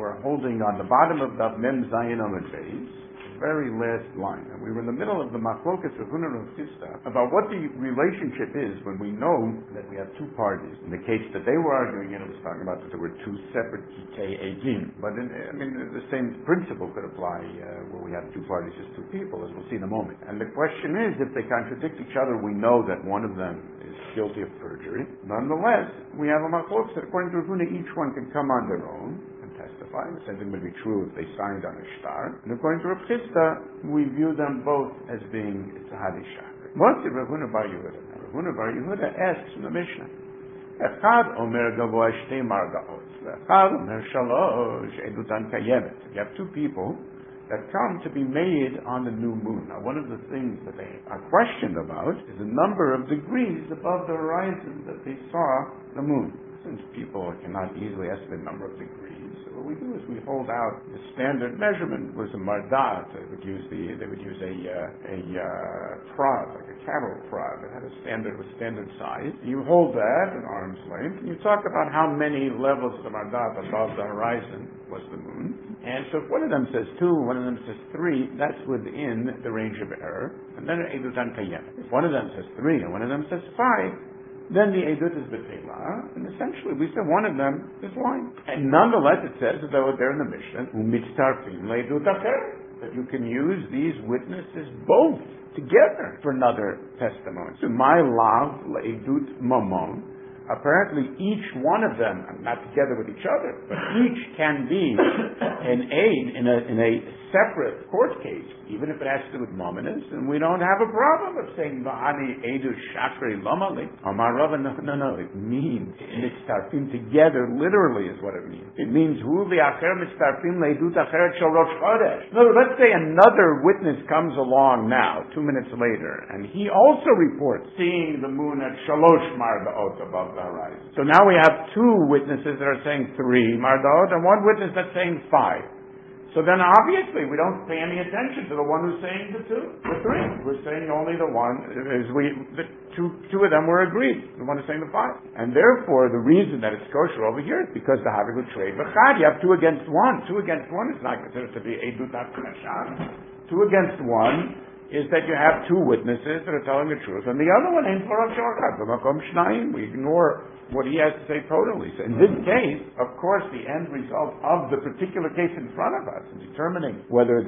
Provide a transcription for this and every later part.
we're holding on the bottom of the Mem Zayin Amud Beis, very last line. And we were in the middle of the Machlokas of Huna and Chisda about what the relationship is when we know that we have two parties. In the case that they were arguing, it was talking about that there were two separate Kitei Eidim. But the same principle could apply where we have two parties as two people, as we'll see in a moment. And the question is, if they contradict each other, we know that one of them is guilty of perjury. Nonetheless, we have a Machlokas that according to Huna, each one can come on their own. The same thing would be true if they signed on a shtar. And according to Rav Chisda, we view them both as being Tzahadi Shachri. What did Rav Huna Bar Yehuda? Rav Huna Bar Yehuda asks from the Mishnah, Echad Omer Gavoa Shtei Margaot, Echad Omer Shalosh Edutan Kayemet. You have two people that come to be made on the new moon. Now, one of the things that they are questioned about is the number of degrees above the horizon that they saw the moon. Since people cannot easily estimate the number of degrees, so what we do is we hold out the standard measurement was a mardat. They would use a prod, like a cattle prod that had a standard size. You hold that at arm's length, and you talk about how many levels of the mardat above the horizon was the moon. And so if one of them says 2, one of them says 3, that's within the range of error. And then Eidutan Kayem. If one of them says 3 and one of them says 5, then the Eidut is B'Teilah, and essentially we say one of them is lying. And nonetheless it says, as though there in the Mishnah, U'mitztarfim le'Eidut acher, that you can use these witnesses both together for another testimony. So my lav le'Eidut mamon, apparently each one of them, not together with each other, but each can be an aid in a separate court case, even if it has to do with mominus, and we don't have a problem of saying Ba'ani Eidu Shakri Lamali. Amar Rava, no, it means mitztarfim together, literally is what it means. It means Hu li'acher mitztarfim le'edut acheret shel Rosh Chodesh. No, let's say another witness comes along now, 2 minutes later, and he also reports seeing the moon at Shalosh Mardaot above the horizon. So now we have 2 witnesses that are saying 3 Mardaot, and 1 witness that's saying 5. So then obviously we don't pay any attention to the one who's saying the 3. We're saying only the one, two of them were agreed. The one who's saying the 5. And therefore the reason that it's kosher over here is because the Havik would trade B'chad. You have 2 against 1. 2 against 1 is not considered to be Eidut HaKneshan. 2 against 1 is that you have 2 witnesses that are telling the truth, and the other one ain't for we ignore what he has to say totally. So in this case, of course, the end result of the particular case in front of us, in determining whether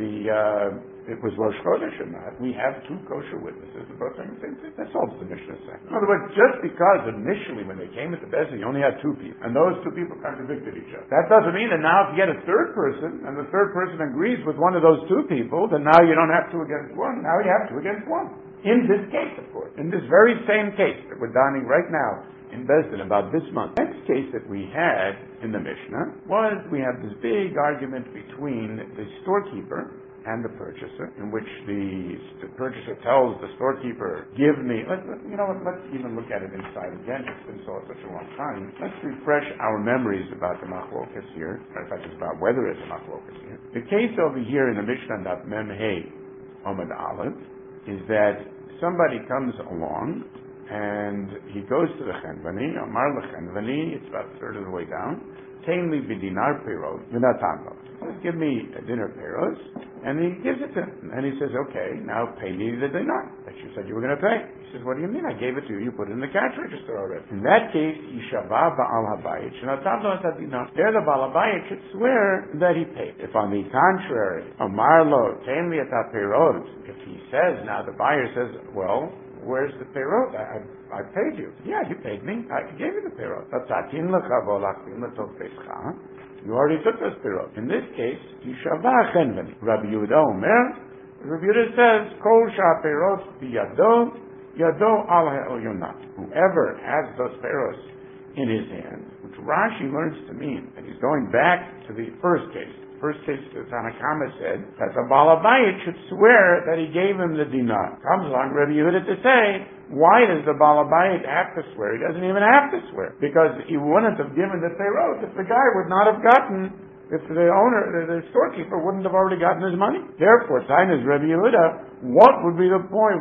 it was Rosh Chodesh or not, we have 2 kosher witnesses who both saying the same thing. That's all the Mishnah is saying. In other words, just because initially when they came at the Beis Din, you only had 2 people, and those 2 people contradicted each other, that doesn't mean that now if you get a 3rd person, and the 3rd person agrees with one of those 2 people, then now you don't have 2 against 1, now you have 2 against 1. In this case, of course. In this very same case that we're dining right now in Beis Din about this month. The next case that we had in the Mishnah was we have this big argument between the storekeeper and the purchaser, in which the purchaser tells the storekeeper, give me, let's even look at it inside again. It's been such a long time. Let's refresh our memories about the machlokas here. In fact, it's about whether it's a machlokas here. The case over here in the Mishnah Daf Mem Hey Amud Aleph is that somebody comes along and he goes to the Chenvani, Amar LeChenvani, it's about a third of the way down, Tainli b'dinar perot, v'natan lo. Give me a dinar peros, and he gives it to him. And he says, okay, now pay me the dinar that you said you were going to pay. He says, what do you mean? I gave it to you. You put it in the cash register already. In that case, Yishava ba'al habayit, shenatan lo et dinar. There the ba'al habayit should swear that he paid. If on the contrary, Amar lo, tainli et perot, if he says, now the buyer says, well, where's the perot? I paid you. Yeah, you paid me. I gave you the perot. You already took those perot. In this case, Yishava Chenvani. Rabbi Yehuda Omer, Rabbi Yehuda says, Kol perot biyado, yado al ha'oyonat. Whoever has those perot in his hand, which Rashi learns to mean, and he's going back to the first case. First case, the Tanakama said that the Baal Habayit should swear that he gave him the dinar. Comes along Rabbi Yehuda to say, why does the Baal Habayit have to swear? He doesn't even have to swear, because he wouldn't have given the perot if the guy would not have gotten, if the owner, the storekeeper wouldn't have already gotten his money. Therefore, Tainas Rabbi Yehuda, what would be the point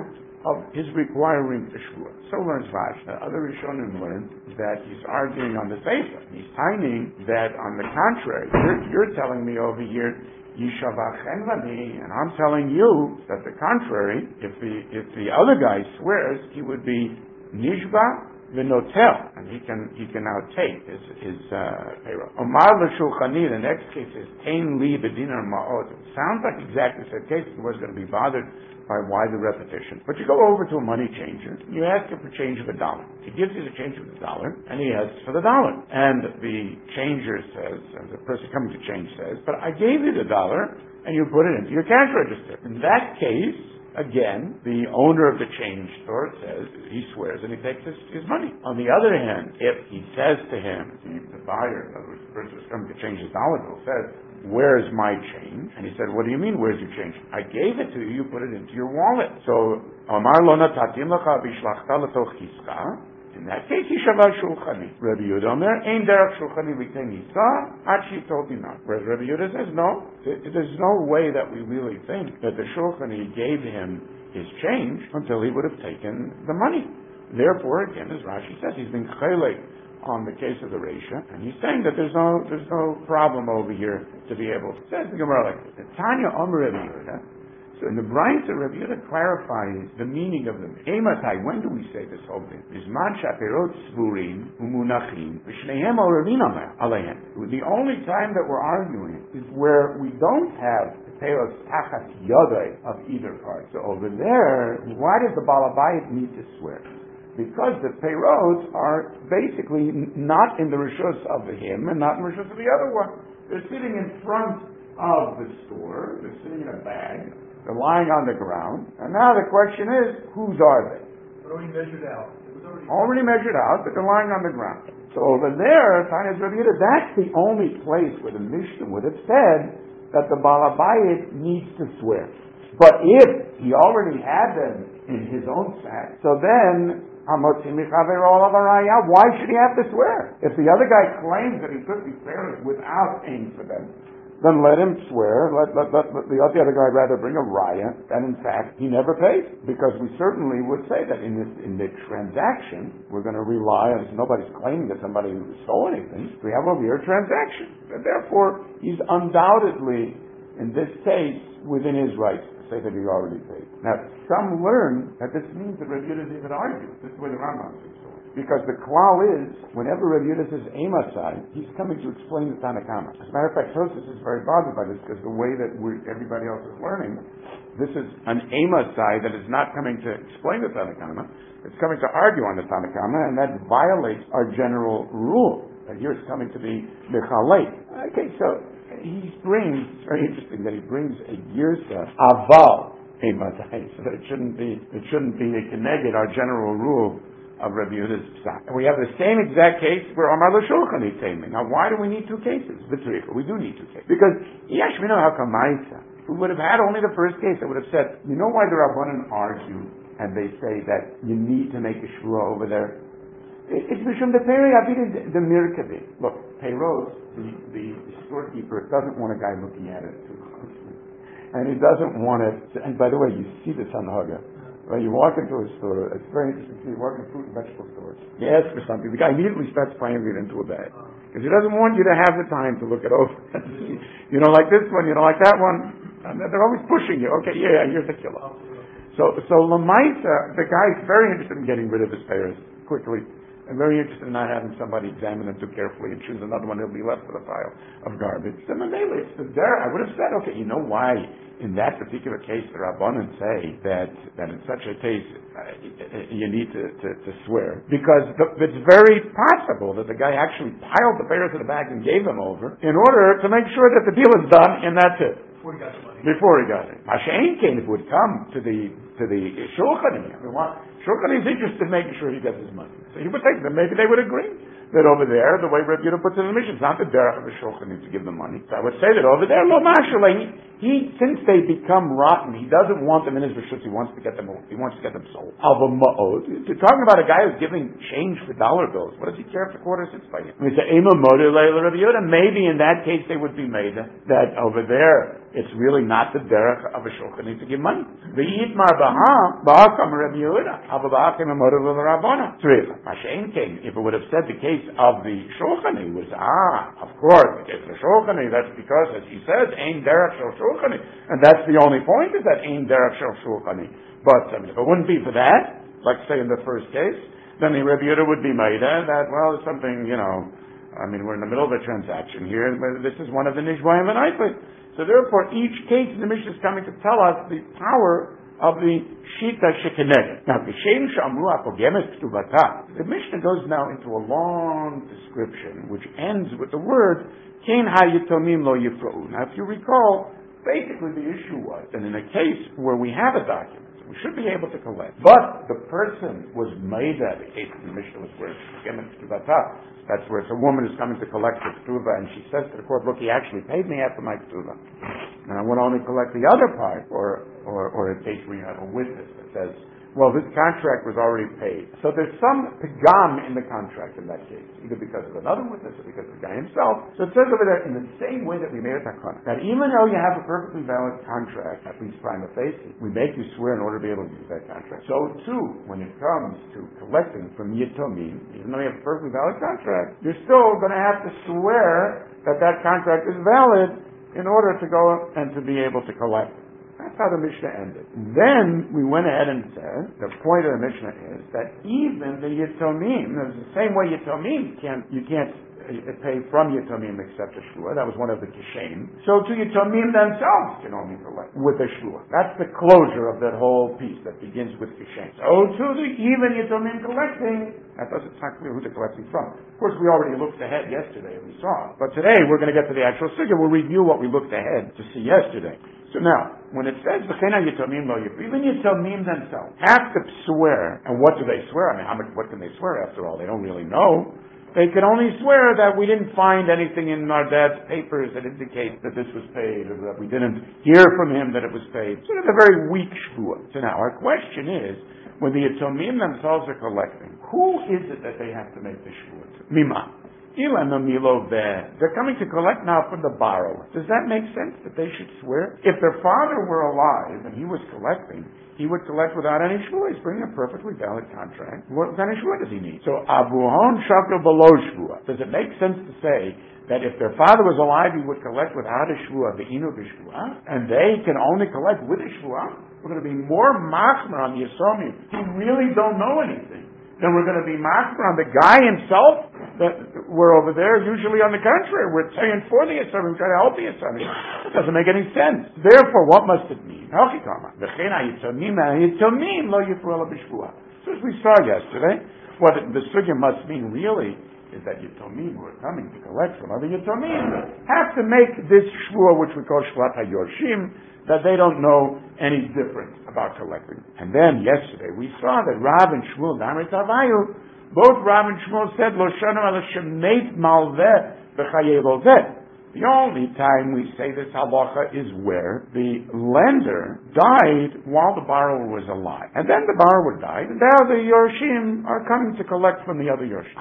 of his requiring a shvua. So learns Rashi. Other Rishonim learned that he's arguing on the Sefer. He's finding that, on the contrary, you're telling me over here, Yishavachen lani, and I'm telling you that the contrary, if the other guy swears, he would be Nishba V'notel, and he can now take his payroll. Omar l'shulchani, the next case is Ein li b'dinar ma'ot. It sounds like exactly the same case. He was going to be bothered by why the repetition. But you go over to a money changer, you ask him for change of $1. He gives you the change of $1, and he asks for the $1. And the changer says, and the person coming to change says, but I gave you the $1, and you put it into your cash register. In that case, again, the owner of the change store says, he swears, and he takes his money. On the other hand, if he says to him, the buyer, in other words, the person who's coming to change his dollar bill, says, where's my change? And he said, what do you mean, where's your change? I gave it to you, you put it into your wallet. So, Amar lo natatim lecha v'shlachta letoch chiska. In that case, he shavah shulchani. Rabbi Yehuda Omer, ein derech shulchani l'tei nisa, ad she'tol dinar. Whereas Rabbi Yehuda says, no, there's no way that we really think that the shulchani gave him his change until he would have taken the money. Therefore, again, as Rashi says, he's been chelek on the case of the Reisha, and he's saying that there's no problem over here to be able to. Says the Gemara like this. Tanya Omer Rabbi Yehuda. So in the Brayta, Rabbi Yehuda clarifies the meaning of the Ematai. When do we say this whole thing? Bisman shaperot svurim umunachim v'shnehem oravin alehem. The only time that we're arguing is where we don't have the perot tachas yodai of either part. So over there, why does the balabayit need to swear? Because the peiros are basically not in the rishus of him and not in the rishus of the other one. They're sitting in front of the store. They're sitting in a bag. They're lying on the ground. And now the question is, whose are they? Already measured out. Already measured out, but they're lying on the ground. So over there, Tanya Rabbi Yehuda, that's the only place where the Mishnah would have said that the balabayit needs to swear. But if he already had them in his own sack, so then why should he have to swear? If the other guy claims that he took these pairs without paying for them, then let him swear. Let the other guy rather bring a raya, and in fact he never paid, because we certainly would say that in the transaction we're going to rely on. Nobody's claiming that somebody stole anything. We have over here a transaction, and therefore he's undoubtedly in this case within his rights to say that he already paid. Now, some learn that this means that Rabbi Yehuda didn't even argue. This is where the Rambam says so. Because the klal is, whenever Rabbi Yehuda says Emasai, he's coming to explain the Tanna Kama. As a matter of fact, Tosfos is very bothered by this, because the way that everybody else is learning, this is an Emasai that is not coming to explain the Tanna Kama. It's coming to argue on the Tanna Kama, and that violates our general rule. And here it's coming to be Mechalei. Okay, so he brings, very interesting that he brings a Girsa Aval Emasai, so that it shouldn't be a Keneged, our general rule of Rabbi Yehuda's psak. And we have the same exact case where Amar l'shulchan is taming. Now, why do we need two cases? We do need two cases. Because, yesh mino hakamaisa. If we would have had only the first case, I would have said, you know why the Rabbanan argue, and they say that you need to make a shvua over there? It's mishum the peri avid the mirkabi. Look, Peiros, the storekeeper doesn't want a guy looking at it too closely. And he doesn't want it, and by the way, you see this on Haga. When you walk into a store, it's very interesting to see, you walk in fruit and vegetable stores. You ask for something, the guy immediately starts playing it into a bag. Because he doesn't want you to have the time to look it over. You don't like this one, you don't like that one. And they're always pushing you. Okay, yeah, here's the killer. So Lamaisa, the guy's very interested in getting rid of his payers quickly. And very interested in not having somebody examine them too carefully and choose another one. He'll be left with a pile of garbage. So Mamele, it's there. I would have said, okay, you know why in that particular case the Rabbanan say that in such a case you need to swear? Because it's very possible that the guy actually piled the payers in the bag and gave them over in order to make sure that the deal is done, and that's it. Before he got it. Mashain Kane, if it would come to the Shulchan, Shulchan is interested in making sure he gets his money. So he would take them. Maybe they would agree that over there, the way Rabbi Yehuda puts it in the mission, it's not the derech of the Shulchan to give them money. So I would say that over there, lo mashallah, since they become rotten, he doesn't want them in his rishus. He wants to get them sold. Talking about a guy who's giving change for dollar bills, what does he care if the quarter sits by him? Maybe in that case they would be made that over there it's really not the derech of a shulchani to give money. The Yitmar Baha come Rabbi Yehuda, Abba came a motive of the Rabbana. Mashen came, if it would have said the case of the shulchani was, of course, the case of the shulchani, that's because, as he says, Ein derech shel shulchani, and that's the only point, is that Ein derech shel shulchani. But if it wouldn't be for that, like say in the first case, then the Rabbi Yehuda would be made that, well, it's something, we're in the middle of a transaction here, but this is one of the Nishvayim and Eiflet. So therefore, each case in the Mishnah is coming to tell us the power of the Shita Shekeneged. Now, the Mishnah goes now into a long description, which ends with the word, Kein hayitomim lo yifra'u. Now, if you recall, basically the issue was, and in a case where we have a document, we should be able to collect. But the person was made that. The case in the Mishnah was where that's where it's a woman who's coming to collect the k'tuva, and she says to the court, look, he actually paid me after my k'tuva, and I want to only collect the other part, or a case where you have a witness that says, well, this contract was already paid. So there's some pagam in the contract in that case, either because of another witness or because of the guy himself. So it says over there, in the same way that we made a takana, that even though you have a perfectly valid contract, at least prima facie, we make you swear in order to be able to use that contract. So too, when it comes to collecting from yitomim, even though you have a perfectly valid contract, you're still going to have to swear that that contract is valid in order to go and to be able to collect. That's how the Mishnah ended. Then we went ahead and said, the point of the Mishnah is that even the Yitomim, the same way Yitomim you can't pay from Yitomim except a shvua. That was one of the kishem. So to Yitomim themselves can only collect with a shvua. That's the closure of that whole piece that begins with kishem. So to the even Yitomim collecting, it's not clear who they're collecting from. Of course, we already looked ahead yesterday and we saw it. But today we're going to get to the actual sugya. We'll review what we looked ahead to see yesterday. So now, when it says even Yitomim themselves have to swear, and what do they swear? What can they swear after all? They don't really know. They can only swear that we didn't find anything in our dad's papers that indicate that this was paid, or that we didn't hear from him that it was paid. So it's a very weak shvua. So now, our question is, when the Yitomim themselves are collecting, who is it that they have to make the shvua to? Mima. They're coming to collect now from the borrower. Does that make sense that they should swear? If their father were alive and he was collecting, he would collect without any shvua. He's bringing a perfectly valid contract. What kind of shvua does he need? So abuhon shakal below shvua. Does it make sense to say that if their father was alive, he would collect without a shvua, the inu b'shvua, and they can only collect with a shvua? We're going to be more machmer on the Yisomim who really don't know anything. Then we're going to be machmer on the guy himself. That we're over there, usually on the contrary. We're saying for the Yisomim, trying to help the Yisomim. It doesn't make any sense. Therefore, what must it mean? So as we saw yesterday, what the sugya must mean really is that Yitomim who are coming to collect from other Yitomim have to make this shvua, which we call shvat hayorshim, that they don't know any different about collecting. And then yesterday we saw that Rav and Shmuel Damri Tavayu, both Rav and Shmuel said, Lo shanu ala shemet malveh b'chayei loveh. The only time we say this halacha is where the lender died while the borrower was alive. And then the borrower died, and now the Yorshim are coming to collect from the other Yorshim.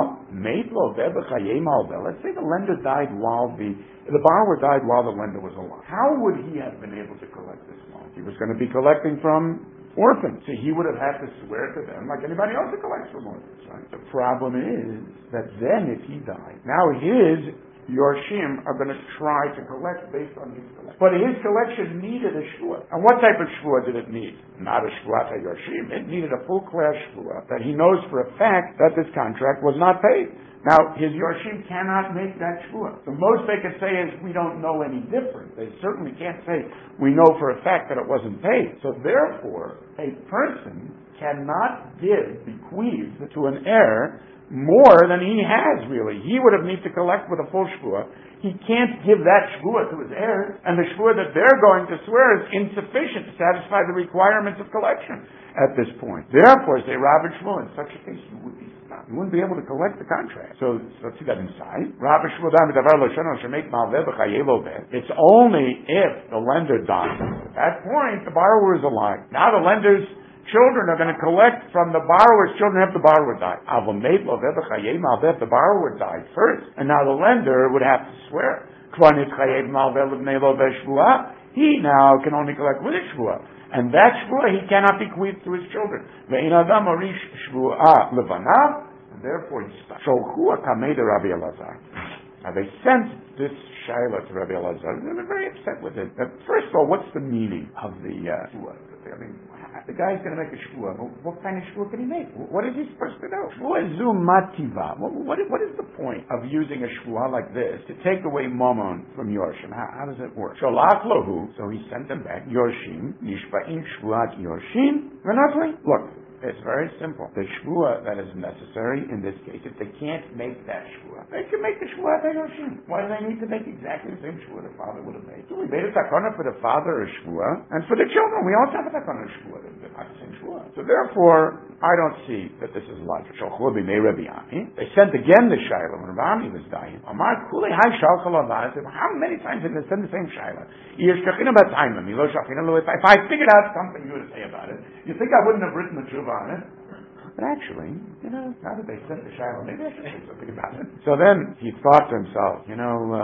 Let's say the lender died while the borrower died while the lender was alive. How would he have been able to collect this loan? He was going to be collecting from orphans. So he would have had to swear to them like anybody else who collects from orphans, right? The problem is that then if he died, now his Yorshim are going to try to collect based on his collection. But his collection needed a shvua. And what type of shvua did it need? Not a shvuat Yorshim. It needed a full-class shvua that he knows for a fact that this contract was not paid. Now, his Yorshim cannot make that shvua. The most they can say is, we don't know any different. They certainly can't say, we know for a fact that it wasn't paid. So therefore, a person cannot bequeath to an heir more than he has, really. He would have need to collect with a full shvua. He can't give that shvua to his heirs, and the shvua that they're going to swear is insufficient to satisfy the requirements of collection at this point. Therefore, say Rav and Shmuel, in such a case, you would be stopped. You wouldn't be able to collect the contract. So let's see that inside. Rav and Shmuel, it's only if the lender dies. At that point, the borrower is alive. Now the lender's children are going to collect from the borrower's children if the borrower died. If the borrower died first, and now the lender would have to swear. he now can only collect with a shvua. And that shvua he cannot bequeath to his children. And therefore he stopped. Now they sent this Shaila to Rabbi Elazar, and they were very upset with it. First of all, what's the meaning of the shvua? I mean, the guy's going to make a shvua. What kind of shvua can he make? What is he supposed to do? Shvua zu mativa. What is the point of using a shvua like this to take away Mammon from Yorshim? How does it work? Sholach lahu. So he sent them back. Yorshim nishba'in shvuat Yorshim. Look. It's very simple. The shvua that is necessary in this case, if they can't make that shvua, they can make the shvua by Yoshim. Why do they need to make exactly the same shvua the father would have made? So we made a takana for the father, a shvua, and for the children, we also have a takana shvua. They're not the same shvua. So therefore, I don't see that this is logical. They sent again the Shaila when Rabbi Ami was dying. How many times did they send the same Shaila? If I figured out something you would say about it, you think I wouldn't have written the tshuva on it? But actually, now that they sent the Shiloh, maybe I should say something about it. So then he thought to himself, look,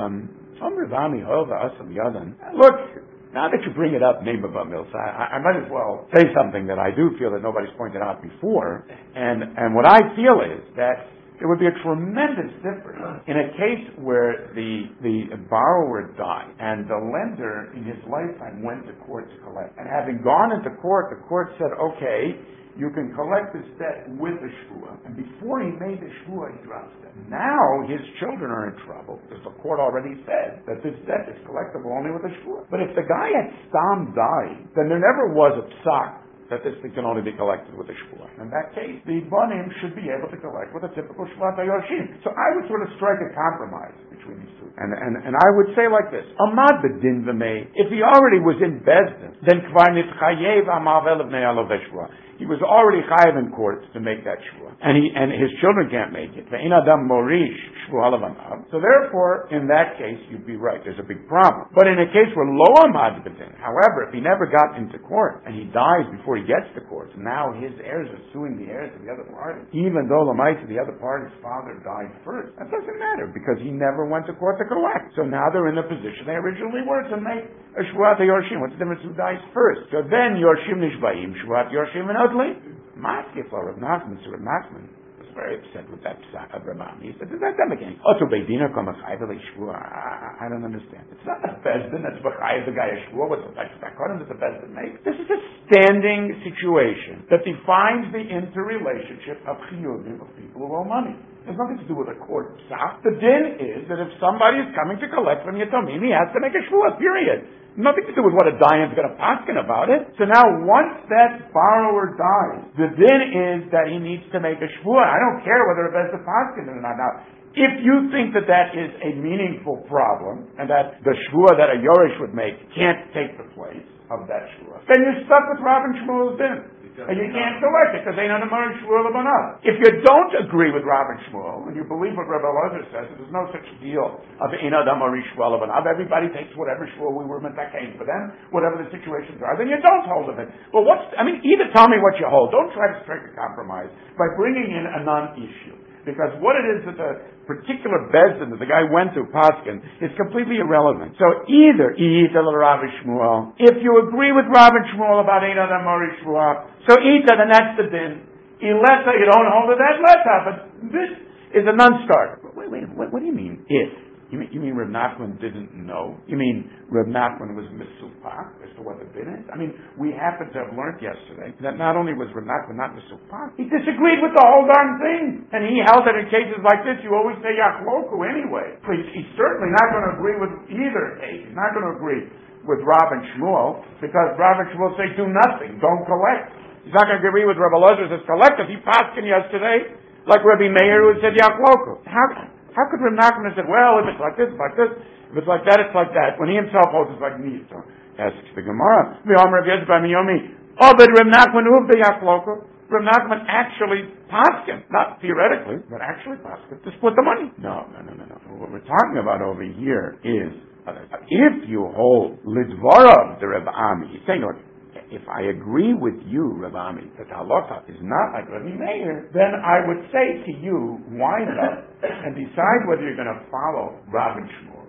now that you bring it up, name of Milsa, I might as well say something that I do feel that nobody's pointed out before. And what I feel is that there would be a tremendous difference in a case where the borrower died and the lender in his lifetime went to court to collect. And having gone into court, the court said, okay, you can collect this debt with the shvua. And before he made the shvua, he drops it. Now his children are in trouble because the court already said that this debt is collectible only with a shvua. But if the guy had stam died, then there never was a psak that this thing can only be collected with a shvua. In that case, the bonim should be able to collect with a typical shvua yoshim. So I would sort of strike a compromise between these two. And I would say like this, Amad bedin v'mei, if he already was in Bezdin, then kvar nitchayev amavel of ne'alo v'shvua. He was already chayav in court to make that shvua. And his children can't make it. Ve'in adam morish shvua levanav. So therefore, in that case, you'd be right. There's a big problem. But in a case where lo amad bedin, however, if he never got into court and he dies before he gets to court, now his heirs are suing the heirs of the other party, even though the other party's father died first. That doesn't matter because he never went to court to collect. So now they're in the position they originally were to make a shvuat yorshim. What's the difference who dies first? So then yorshim nishbayim, shvuat yorshim and utli. Maskif or Rav Nachman, so Rav Nachman was very upset with that psak of Rav Ami. He said, "Is that them again? Also, beidina come a chayv shvua." I don't understand. It's not a bezdin that's b'chayv the guy a shvua. What's the takonim that the bezdin makes? This is a standing situation that defines the interrelationship of chiyuvim of people who owe money. There's nothing to do with a court psak. The din is that if somebody is coming to collect from Yatomim, he has to make a shvua, period. Nothing to do with what a dayan's going to paskin about it. So now, once that borrower dies, the din is that he needs to make a shvua. I don't care whether it has to paskin or not. Now, if you think that that is a meaningful problem, and that the shvua that a yorish would make can't take the place of that shvua, then you're stuck with Rav and Shmuel's din. And you can't collect it because they know the Mar Shmuel Lebanah. If you don't agree with Rav and Shmuel, and you believe what Rabbi Elazar says, there's no such deal of Inad Mar Shmuel Lebanah. Everybody takes whatever Shmuel we were metakein for them, whatever the situations are, then you don't hold of it. Well, either tell me what you hold. Don't try to strike a compromise by bringing in a non-issue. Because what it is that the particular bezdin that the guy went to, Paskin, is completely irrelevant. So either Rav and Shmuel, if you agree with Rav and Shmuel about Ein Adam Mori Shmuel, so then that's the din. Ileta, you don't hold of that leta, but this is a non-starter. Wait, what do you mean, if? You mean Reb Nachman didn't know? You mean Reb Nachman was misupak as to what the din is? I mean, we happen to have learned yesterday that not only was Reb Nachman not misupak, he disagreed with the whole darn thing. And he held that in cases like this, you always say yachloku anyway. So he's certainly not going to agree with either case. He's not going to agree with Rav and Shmuel, because Rav and Shmuel say do nothing, don't collect. He's not going to agree with Rabbi Elazar says collect. If he paskin yesterday, like Rabbi Meir who said yachloku. How could Reb Nachman have said, well, if it's like this, it's like this. If it's like that, it's like that. When he himself holds it's like me. So asks the Gemara. But Reb Nachman Reb Nachman actually paskin, not theoretically, but actually paskin to split the money. No. What we're talking about over here is if you hold lidvarav the Reb Ami, he's saying, look, if I agree with you, Reb Ami, that halacha is not like Rabbi Meir, then I would say to you, wind up and decide whether you're going to follow Rav and Shmuel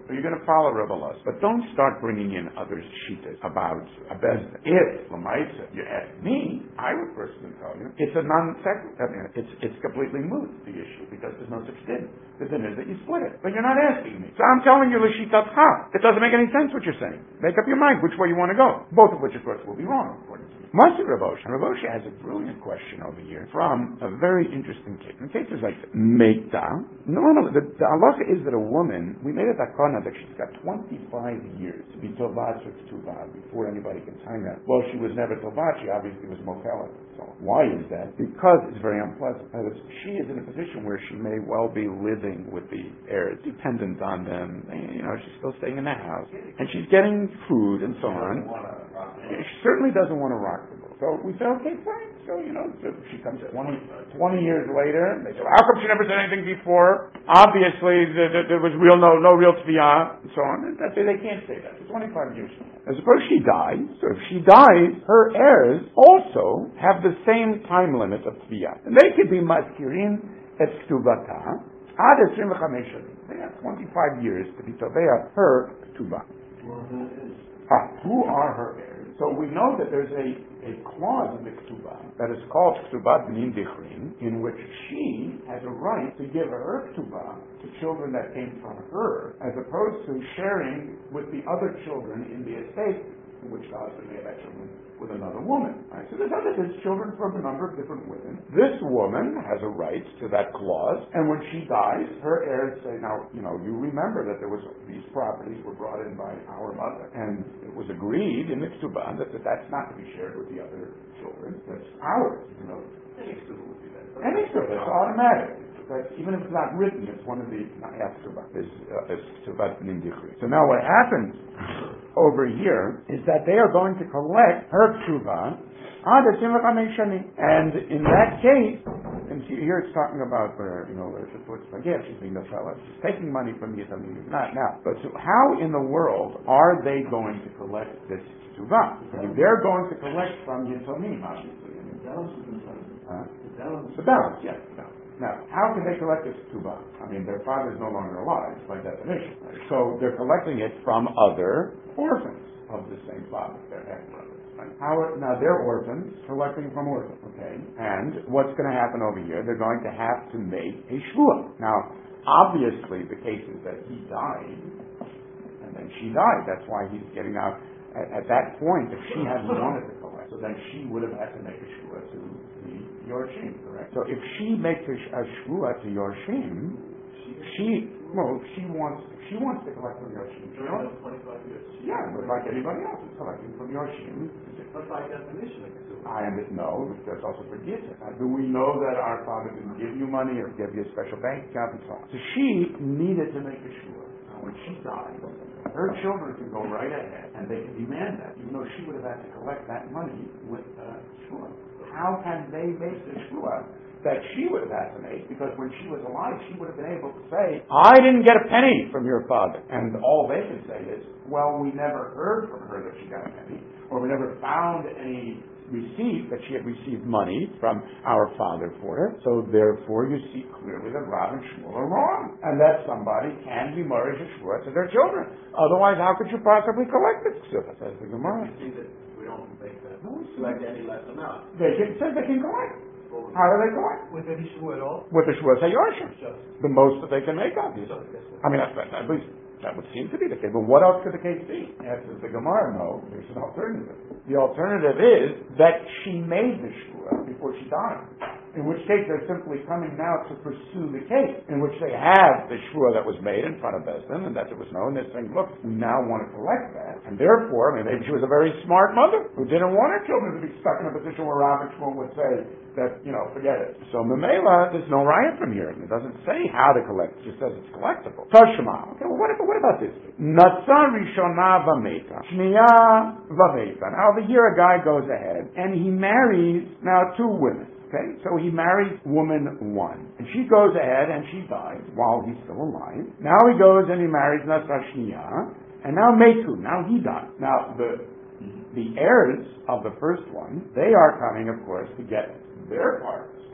So you're going to follow Rebbe Elazar. But don't start bringing in other shittas about a bezdin. If, Lamaisa, you ask me, I would personally tell you, it's a non-sequitur. I mean, it's completely moot, the issue, because there's no such din. The din is that you split it. But you're not asking me. So I'm telling you, L'shitatcha. It doesn't make any sense what you're saying. Make up your mind which way you want to go. Both of which, of course, will be wrong, according to me. Must be Rav Osha. Rav Osha has a brilliant question over here from a very interesting case. And the case is like this. Meita. Normally, the halacha is that a woman, we made a takana that she's got 25 years to be tovat or ktuvah before anybody can sign that. Well, she was never tovat. She obviously was mochelet. So why is that? Because it's very unpleasant. Because she is in a position where she may well be living with the heirs, dependent on them. You know, she's still staying in the house, and she's getting food and so on. She certainly doesn't want to rock the boat. So we say, okay, fine. So, you know, so she comes 20 years later, and they say, well, how come she never said anything before? Obviously, there was no real tviyah, and so on. And that's it. They can't say that. For 25 years. And suppose she dies. So if she dies, her heirs also have the same time limit of tviyah. And they could be maskirin et ktuvata ad 25 shanim. They have 25 years to be tovea her ktuvah. Who are her heirs? So we know that there's a clause in the Ktubah that is called Ktubah B'nin Dichrin, in which she has a right to give her Ktubah to children that came from her, as opposed to sharing with the other children in the estate, in which the husband may have had children with another woman. Right? So there's children from a number of different women. This woman has a right to that clause, and when she dies, her heirs say, now, you know, you remember that there was these properties were brought in by our mother, and it was agreed in the Ktubah that that's not to be shared with the other children. That's ours. You know, any Ktubah would be that. Any Ktubah, it's automatic. But even if it's not written, it's one of the Ktubah. So now what happens over here is that they are going to collect her Ktubah and in that case, and here it's talking about where, you know, she's being the fellow, she's taking money from the Yitamim. Not now. But so how in the world are they going to collect this Ktubah? I mean, they're going to collect from Yitamim, obviously. The balance, yes. Now, how can they collect this Ktubah? I mean, their father is no longer alive, by definition. Right? So they're collecting it from other orphans of the same father, their half-brothers. Right? Now, they're orphans, collecting from orphans, okay? And what's going to happen over here? They're going to have to make a shvuah. Now, obviously, the case is that he died, and then she died. That's why he's getting out. At that point, if she hadn't wanted to collect, so then she would have had to make a shvuah to the Yorshim, correct? So if she makes a shvuah to Yorshim, she wants to collect from Yorshim. Yeah, but like anybody else is collecting from Yorshim. But by definition, I know, but that's also for Yitzhak. Do we know that our father didn't give you money or give you a special bank account and so on? So she needed to make a shvuah. Now when she died, her children can go right ahead and they can demand that, even though she would have had to collect that money with shvuah. How can they make the shvuah that she would have had to make? Because when she was alive, she would have been able to say, I didn't get a penny from your father. And all they can say is, well, we never heard from her that she got a penny, or we never found any receipt that she had received money from our father for her. So therefore, you see clearly that Rav and Shmuel are wrong, and that somebody can be married to shvuah to their children. Otherwise, how could you possibly collect this? Says the Gemara. We don't make that. Select any less amount. They can collect. How do they collect? With any shvuah at all? With the shvuah Yorshim. The most that they can make, obviously. I mean, at least that would seem to be the case. But what else could the case be? Answers the Gemara, no, there's an alternative. The alternative is that she made the shvuah before she died. In which case they're simply coming now to pursue the case, in which they have the shvuah that was made in front of Bezdin, and that it was known. They're saying, look, we now want to collect that, and therefore, I mean, maybe she was a very smart mother who didn't want her children to be stuck in a position where Rav and Shmuel would say that, you know, forget it. So Memela, there's no riot from here. It doesn't say how to collect. It just says it's collectible. Tashma. Okay, well, what about this? Natsa Rishona Vameta. Shniya Vameta. Now, over here, a guy goes ahead, and he marries now two women. Okay, so he marries woman one, and she goes ahead and she dies while he's still alive. Now he goes and he marries Nasashniya, and now Metu, now he dies. Now the heirs of the first one, they are coming, of course, to get their parts.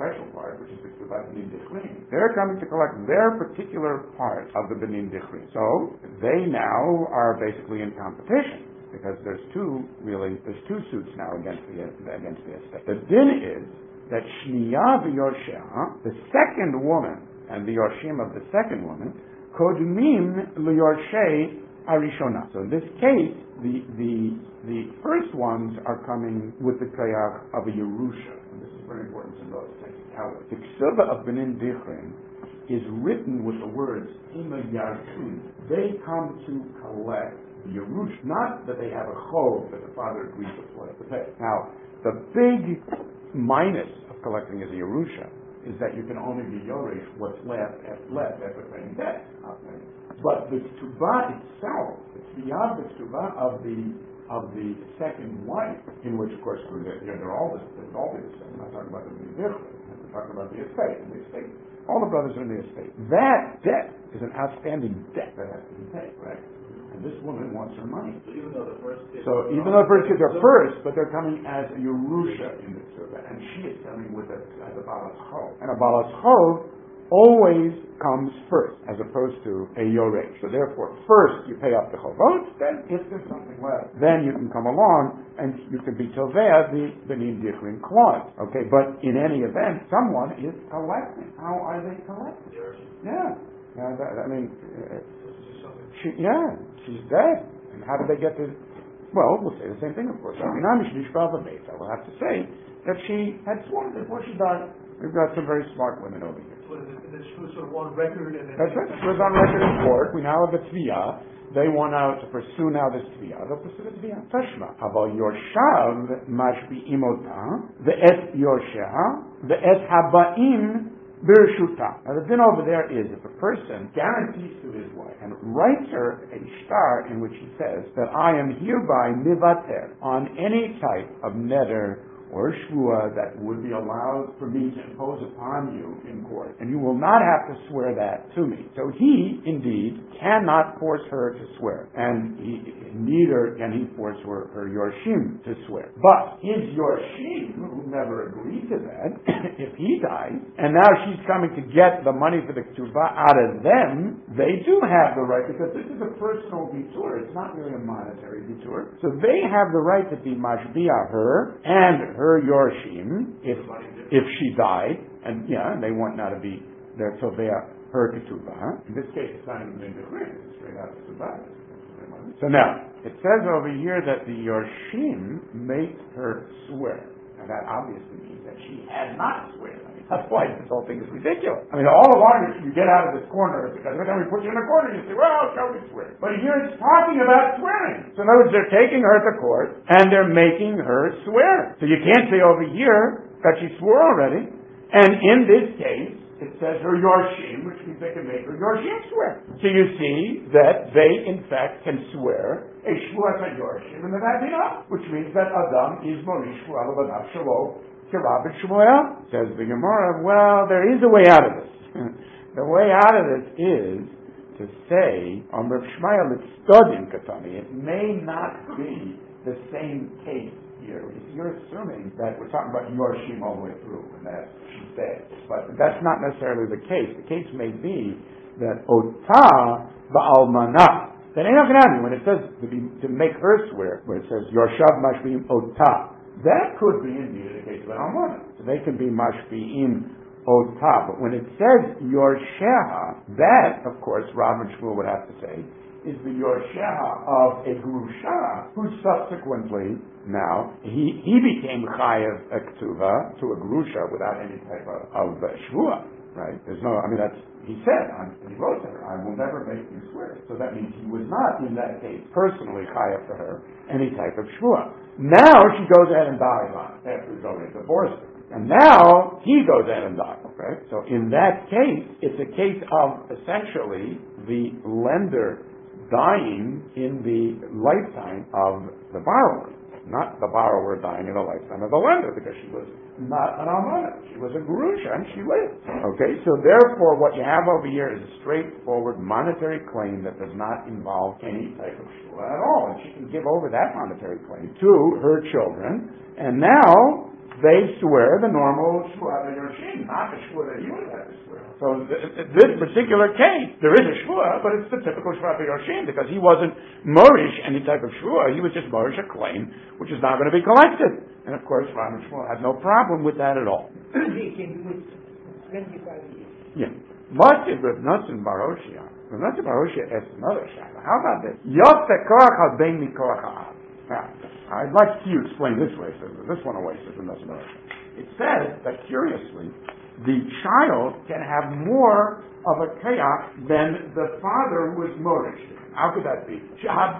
special part, which is the Ksuba Benin Dichrin. They're coming to collect their particular part of the Benin Dichrin. So they now are basically in competition, because there's two suits now against the estate. The din is that Shniya v'Yorshea, the second woman, and the Yorshim of the second woman, Kodmim l'Yorshei Arishona. So in this case, the first ones are coming with the Kayach of a Yerusha. And this is very important to know the technicality. The Ksuba of Benin Dichrin is written with the words Ima Yartun. They come to collect the Yerusha. Not that they have a chov that the father agrees to pay. Now, the big minus of collecting as a Yerusha is that you can only be Yoresh what's left after paying debt. Okay. But the Ktubah itself, it's beyond the Ktubah of the second wife, in which, of course, they're all the same. I'm not talking about the Bnei I'm talking about the estate. And the estate, all the brothers are in the estate. That debt is an outstanding debt that has to be paid, right? And this woman wants her money. So even though the first kids are first, but they're coming as a Yerusha in the Ktubah, and she is coming with as a Balas Chov. And a Balas Chov always comes first, as opposed to a Yoresh. So therefore, first you pay up the Chovot, then if there's something left, then you can come along and you can be Tovea the Benin Dichrin clause. Okay, but in any event, someone is collecting. How are they collecting? Yeah. She's dead. And how did they get to... Well, we'll say the same thing, of course. I will have to say that she had sworn before she died. We've got some very smart women over here. So this was sort of on record, and that's right. It was on record in court. We now have a tviyah. They want out to pursue now this tviyah. They'll pursue the tviyah. Tashma. About Yorshav mashbi imota ve'et Yorsha ve'et habaim birshuta. Now the din over there is if a person guarantees to his wife and writes her a shtar in which he says that I am hereby mivater on any type of neder or shvua that would be allowed for me to impose upon you in court, and you will not have to swear that to me. So he, indeed, cannot force her to swear, and neither can he force her Yorshim to swear. But his Yorshim, who never agreed to that, if he dies, and now she's coming to get the money for the Ktubah out of them, they do have the right, because this is a personal bitur, it's not really a monetary bitur, so they have the right to be mashbiah her, and her Yorshim, if she died, and they want now to be their Tovea, her Ketubah. In this case, it's not even in the Quran, it's straight out of Ketubah. So now, it says over here that the Yorshim make her swear. And that obviously means that she had not swear. That's why this whole thing is ridiculous. All along you get out of this corner, because every time we put you in a corner, you say, well, shall we swear? But here it's talking about swearing. So in other words, they're taking her to court, and they're making her swear. So you can't say over here that she swore already. And in this case, it says her Yorshim, which means they can make her Yorshim swear. So you see that they, in fact, can swear a Shvuas HaYorshim and the Vadinah, which means that Adam is Morish Shvuah L'Banav Shalo Kirab and Shmuel. Says the Gemara, well, there is a way out of this. The way out of this is to say, Rav Shmuel, it's Stodim Katani. It may not be the same case here. You're assuming that we're talking about Yorshim all the way through, and that she said. But that's not necessarily the case. The case may be that Ota Ba'almanah. That ain't not going to happen when it says to make her swear, where it says Yorshav Mashbi'im Ota. That could be indeed the case of an almanah. So they can be Mashbi'im Ota. But when it says Yorsheha, that, of course, Rav and Shmuel would have to say, is the Yorsheha of a Grusha, who subsequently, now, he became Chayav Ektuva to a Grusha without any type of Shvua, right? There's no, that's, he said, he wrote to her, I will never make you swear. So that means he was not, in that case, personally Chayav to her any type of Shvua. Now she goes ahead and dies on it, after he's already divorced her. And now he goes ahead and dies, okay? So in that case, it's a case of essentially the lender dying in the lifetime of the borrower, not the borrower dying in the lifetime of the lender, because she was not an almanah. She was a grusha and she lived. Okay, so therefore what you have over here is a straightforward monetary claim that does not involve any type of shua at all. And she can give over that monetary claim to her children, and now they swear the normal shvuah v'yorshim, not the shvuah that you would have to swear. So this particular case, there is a shvuah, but it's the typical shvuah v'yorshim, because he wasn't morish any type of shvuah, he was just morish a claim, which is not going to be collected. And of course, Rav and Shmuel had no problem with that at all. He can do it 25 years. Yeah. What is Rav Nosson Baroshia? Rav Nosson Baroshia asks another shayla. How about this? Yotzeh koach al-bein mikoach ha'av. Now, I'd like to explain this way, so this one away, says Rav Nosson Baroshia. It says that, curiously, the child can have more of a koach than the father who is morish. How could that be? If a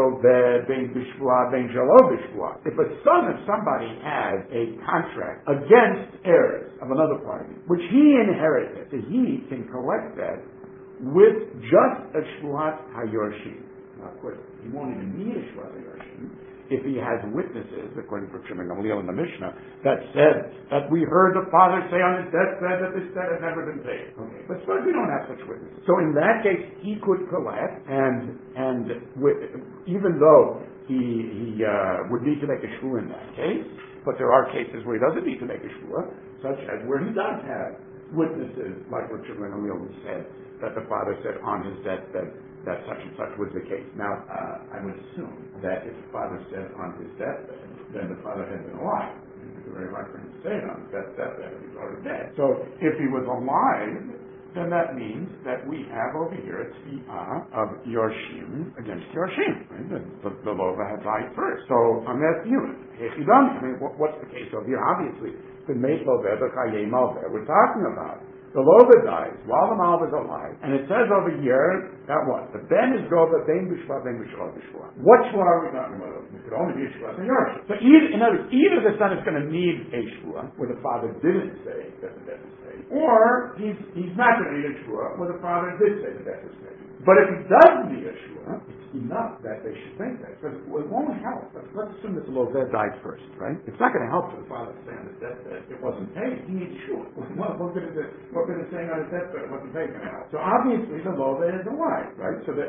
son of somebody has a contract against heirs of another party, which he inherited, he can collect that with just a shvuat hayorshim. Now, of course, he won't even need a shvuat hayorshim if he has witnesses, according to Shimon Gamliel in the Mishnah, that said that we heard the father say on his deathbed that this debt has never been paid. Okay. But suppose we don't have such witnesses. So in that case, he could collect, and even though he would need to make a shvuah in that case, but there are cases where he doesn't need to make a shvuah, such as where he does have witnesses, like what Shimon Gamliel said, that the father said on his deathbed that such and such was the case. Now, I would assume that if the father said on his deathbed, then the father had been alive. It's very hard for him to say it on his deathbed, he's already dead. So, if he was alive, then that means that we have over here a tzvi'ah of Yorshim against Yorshim. Right? The Lova had died first. So, I'm asking you, if you don't, I mean, what's the case over here? Obviously, the Meit Loveh, the Chayei Malveh, we're talking about. The Lova dies while the Malva is alive, and it says over here that what? The Ben is Gova, Ben Bishva, Ben Bishva, Bishva. What Shua are we talking about? It could only be a Shua and Yorshim. So in other words, either the son is going to need a Shua, where the father didn't say that the debt is paid, or he's not going to need a Shua, where the father did say the debt is paid. But if he does need a Shua, it's enough that they should think that, because it won't help. Let's assume that the Lova died first, right? It's not going to help for the father to say on his deathbed it wasn't paid. He needs Shua. What good is saying on his deathbed it wasn't paid going to help? So obviously the Lova is alive, right? So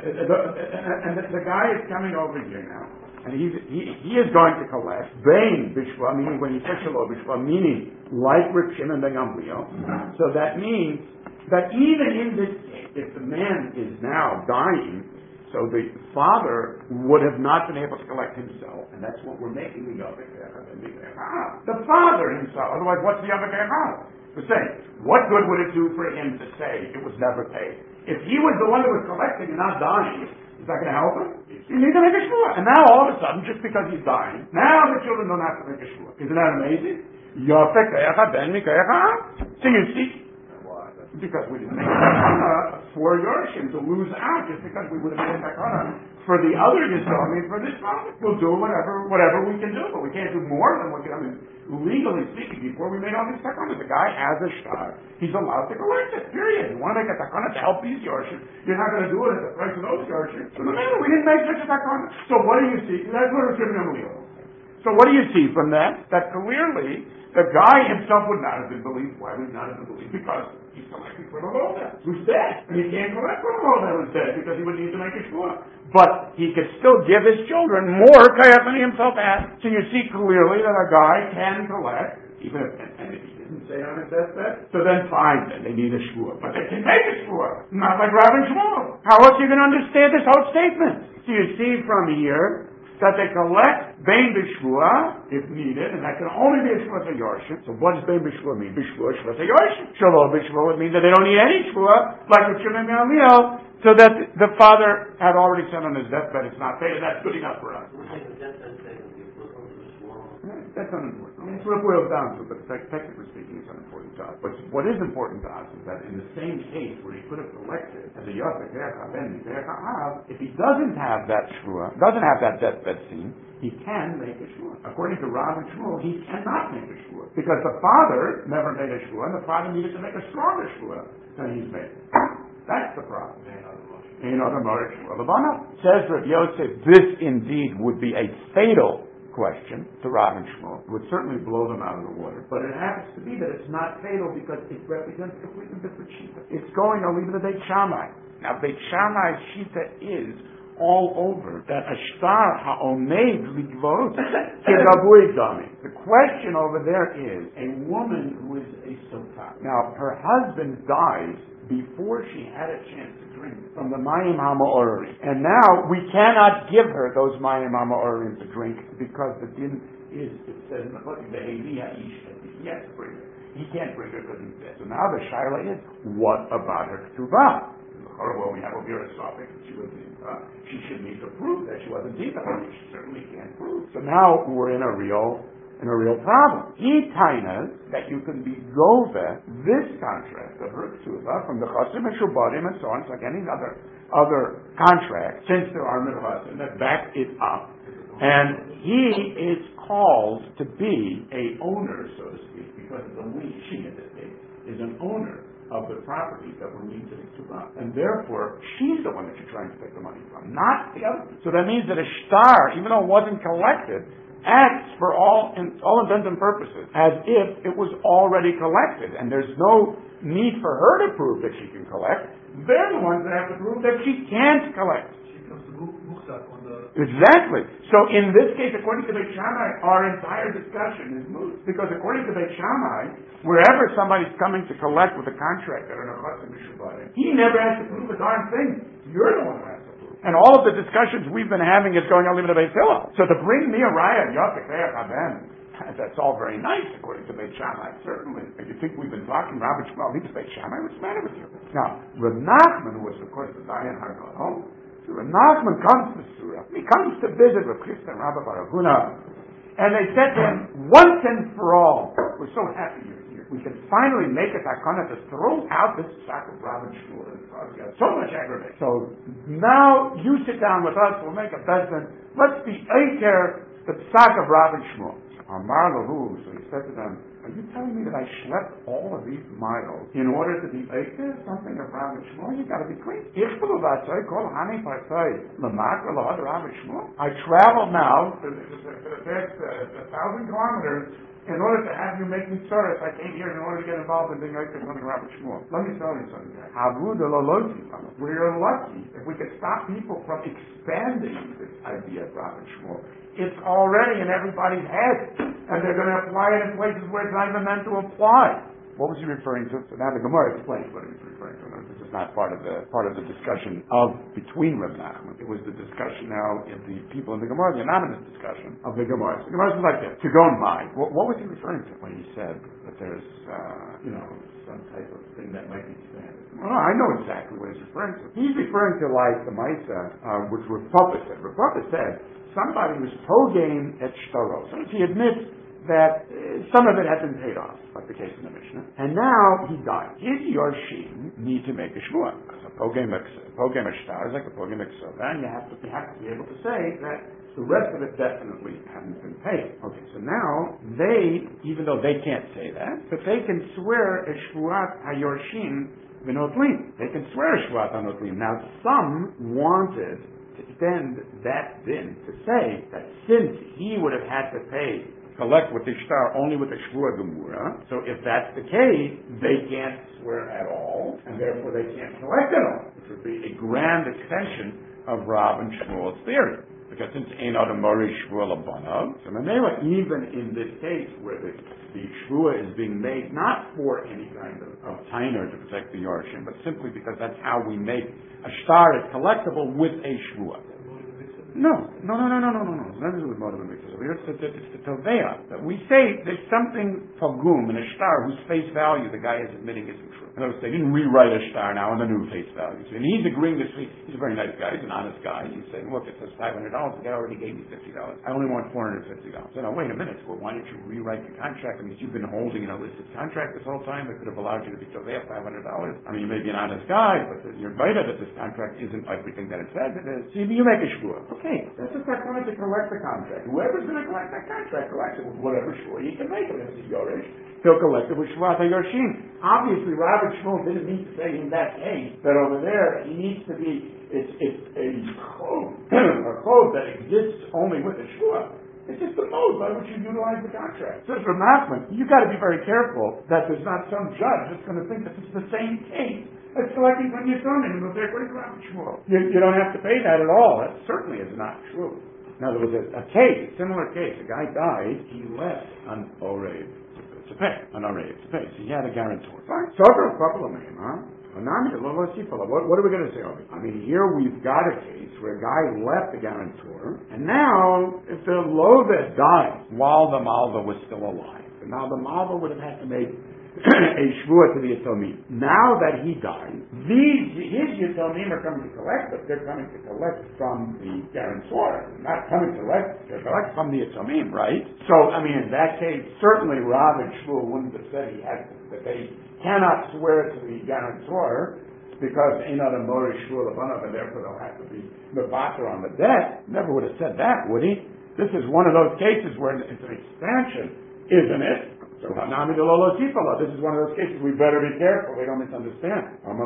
the guy is coming over here now, and he is going to collect Bein Bishva, meaning when you say Shalom Bishva, meaning like Reb Shimon ben Gamliel. So that means that even in this case, if the man is now dying, so the father would have not been able to collect himself, and that's what we're making the Yavik Echad. The father himself, otherwise what's the Yavik Echad? We're saying, what good would it do for him to say it was never paid? If he was the one that was collecting and not dying, is that going to help him? You need to make a shvuah. And now all of a sudden, just because he's dying, now the children don't have to make a shvuah. Isn't that amazing? Yavik Echad ben Mikayachah. So you see, because we didn't make a takana for Yorshim to lose out just because we would have made a takana for the other Yisrael, for this father. We'll do whatever we can do, but we can't do more than what legally speaking, before we made all these takanas, the guy has a shtar. He's allowed to collect it, period. You want to make a takana to help these Yorshim, you're not going to do it at the price of those Yorshim. So no matter, we didn't make such a takana. So what do you see? That's what we're giving them. So what do you see from that? That clearly the guy himself would not have been believed. Why would he not have been believed? Because he's collecting for the Lova, who's dead. And he can't collect for the Lova who's dead because he would need to make a shvuah. But he could still give his children more kayach than he himself has. So you see clearly that a guy can collect, even if, and if he didn't say on his deathbed, so then fine, then they need a shvuah. But they can make a shvuah. Not like Rav and Shmuel. How else are you going to understand this whole statement? So you see from here that they collect Bein B'Shvuah, if needed, and that can only be a Shvuah Yorshim. So what does Bein B'Shvuah mean? B'Shvuah, Shvuah Yorshim. Shalom B'Shvuah would mean that they don't need any Shvuah, like with Shimon ben Gamliel, so that the father had already said on his deathbed, it's not paid, and that's good enough for us. That's unimportant. That's what it boils down to, but technically speaking, it's unimportant to us. But what is important to us is that in the same case where he could have collected as a Yavik Echad ben Mikayachah, if he doesn't have that shvuah, doesn't have that deathbed scene, he can make a shvuah. According to Rav and Shmuel, he cannot make a shvuah because the father never made a shvuah, and the father needed to make a stronger shvuah than he's made. That's the problem. Says Rav Yosef, this indeed would be a fatal question to Rav and Shmuel. It would certainly blow them out of the water. But it happens to be that it's not fatal because it represents a completely different shita. It's going on even to Beit Shammai. Now Beit Shammai's shita is all over that a shtar ha'omed ligvot kedavui dami. The question over there is a woman who is a sotah. Now, her husband dies before she had a chance to drink from the Mayim HaMa'orim. And now we cannot give her those Mayim HaMa'orim to drink because the din is, it says in the book, he has to bring her. He can't bring her because he's dead. So now the shaila is, what about her ketubah? Well, we have a Vera Sophic, she should need to prove that she wasn't deep, which she certainly can't prove. So now we're in a real problem. He tainas that you can be gove this contract of her ketubah from the chasim and shubarim and so on, it's like any other contract, since there are mechasim that back it up. And he is called to be a owner, so to speak, because the she in this case is an owner of the property that we're needing to ketubah. And therefore, she's the one that you're trying to take the money from, not the other. So that means that a shtar, even though it wasn't collected, acts for all intents and purposes as if it was already collected. And there's no need for her to prove that she can collect. They're the ones that have to prove that she can't collect. Exactly. So in this case, according to Beit Shammai, our entire discussion is moot. Because according to Beit Shammai, wherever somebody's coming to collect with a contract that are nechasim mishubarim, he never has to prove a darn thing. You're the one who has to prove. And all of the discussions we've been having is going on even to Beit Hillel. So to bring me a raya, that's all very nice according to Beit Shammai, certainly. If you think we've been talking Rabbi Shmuel, he's Beit Shammai, what's the matter with you? Now, Reb Nachman was, of course, the Dayan HaGadol. So Reb Nachman comes to Surah. He comes to visit Reb Chisda and Rabbi Bar Huna. And they said to him, once and for all, we're so happy you're here. We can finally make a takana to throw out this sack of Rabbi Shmuel. We got so much aggravation. So now you sit down with us, we'll make a bezin. Let's be aker the sack of Rabbi Shmuel. Amar lahu, so he said to them, are you telling me that I schlepped all of these miles in order to be aker something of Rabbi Shmuel? You got to be clean. I traveled now for the past 1,000 kilometers in order to have you make me tzoros. I came here in order to get involved in being aker something of Rabbi Shmuel. Let me tell you something. We're lucky if we could stop people from expanding this idea of Rabbi Shmuel. It's already in everybody's head, and they're going to apply it in places where it's not even meant to apply. What was he referring to? So now the Gemara explains what he was referring to. This is not part of the discussion between Reb Nachman. It was the discussion now of the people in the Gemara, the anonymous discussion of the Gemara. So the Gemara is like this. To go in mind, what was he referring to when he said that there's some type of thing that might be standard? Well, I know exactly what he's referring to. He's referring to like the Maisa, which Rav Papa said. Rav Papa said somebody was pro-game at shtaros. So he admits that some of it had been paid off, like the case in the Mishnah, and now he died. His Yorshim need to make a shvuah. So pogem shtar is like a pogem eksoda, and you have to be able to say that the rest of it definitely hasn't been paid. Okay, so now they, even though they can't say that, but they can swear a shvuat hayorshim v'notlim. They can swear a shvuat hanotlim. Now some wanted to extend that din to say that since he would have had to collect with the shtar only with the shvua gemura, so if that's the case, they can't swear at all, and therefore they can't collect at all, which would be a grand extension of Rav and Shmuel's theory. Because since ein adam morish shvua labanav, so even in this case where the shvua is being made not for any kind of tainer to protect the yorshim, but simply because that's how we make a shtar is collectible with a shvua. No. Nothing to do with motive and mixes. It's the tovea. We say there's something pagum in a shtar whose face value the guy is admitting isn't true. In other words, they didn't rewrite a shtar now on the new face value. And he's agreeing this week. He's a very nice guy. He's an honest guy. He's saying, look, it says $500. The guy already gave me $50. I only want $450. So now, wait a minute. Well, why didn't you rewrite the contract? I mean, you've been holding an illicit contract this whole time. It could have allowed you to be tovea $500. I mean, you may be an honest guy, but you're better that this contract isn't everything that it says it is. So you make a shvua. Okay, that's just not going to collect the contract. Whoever's going to collect that contract collects it with whatever shvua he can make it. If it's Yorish, he'll collect it with shvuat hayorshim. Obviously, Rabbi Shmuel didn't need to say in that case that over there he needs to be it's a code that exists only with a shvua. It's just the mode by which you utilize the contract. So for Nachman, you got to be very careful that there's not some judge that's going to think that it's the same case. It's collecting from your son and they're going to Rabbi Shmuel. You don't have to pay that at all. That certainly is not true. Now there was a case, a similar case. A guy died, he left an Orev to pay, an Orev to pay. So he had a guarantor. Fine. So there are a couple of men, huh? What are we going to say? I mean, here we've got a case where a guy left the guarantor, and now if the Lovet died while the Malva was still alive, and now the Malva would have had to make a shvua to the Yatomim. Now that he died, his Yatomim are coming to collect, but they're coming to collect from the guarantor. They're not coming to collect from the Yatomim, right? So, I mean, in that case, certainly Rav and Shmuel wouldn't have said that they cannot swear to the guarantor because ain't not a Morish Shmuel Abanav, and therefore they'll have to be Mevater on the debt. Never would have said that, would he? This is one of those cases where it's an expansion, isn't it? So this is one of those cases we better be careful. We don't misunderstand. What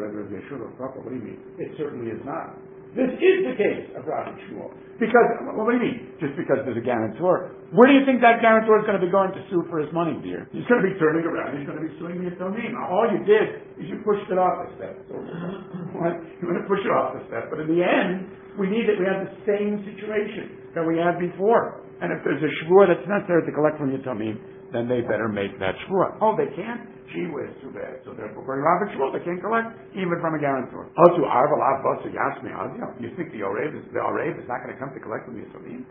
do you mean? It certainly is not. This is the case of Rav and Shmuel. Because, what do you mean? Just because there's a guarantor. Where do you think that guarantor is going to be going to sue for his money, dear? He's going to be turning around. He's going to be suing the Yatomim. All you did is you pushed it off a step. So, you're going to push it off a step. But in the end, we have the same situation that we had before. And if there's a shvua that's necessary to collect from Yatomim, then they better make that shvua. Oh, they can't? Gee whiz, too bad. So therefore, for Rav and Shmuel, they can't collect even from a guarantor. Also, you think the Orev is not going to come to collect from the Yatomim?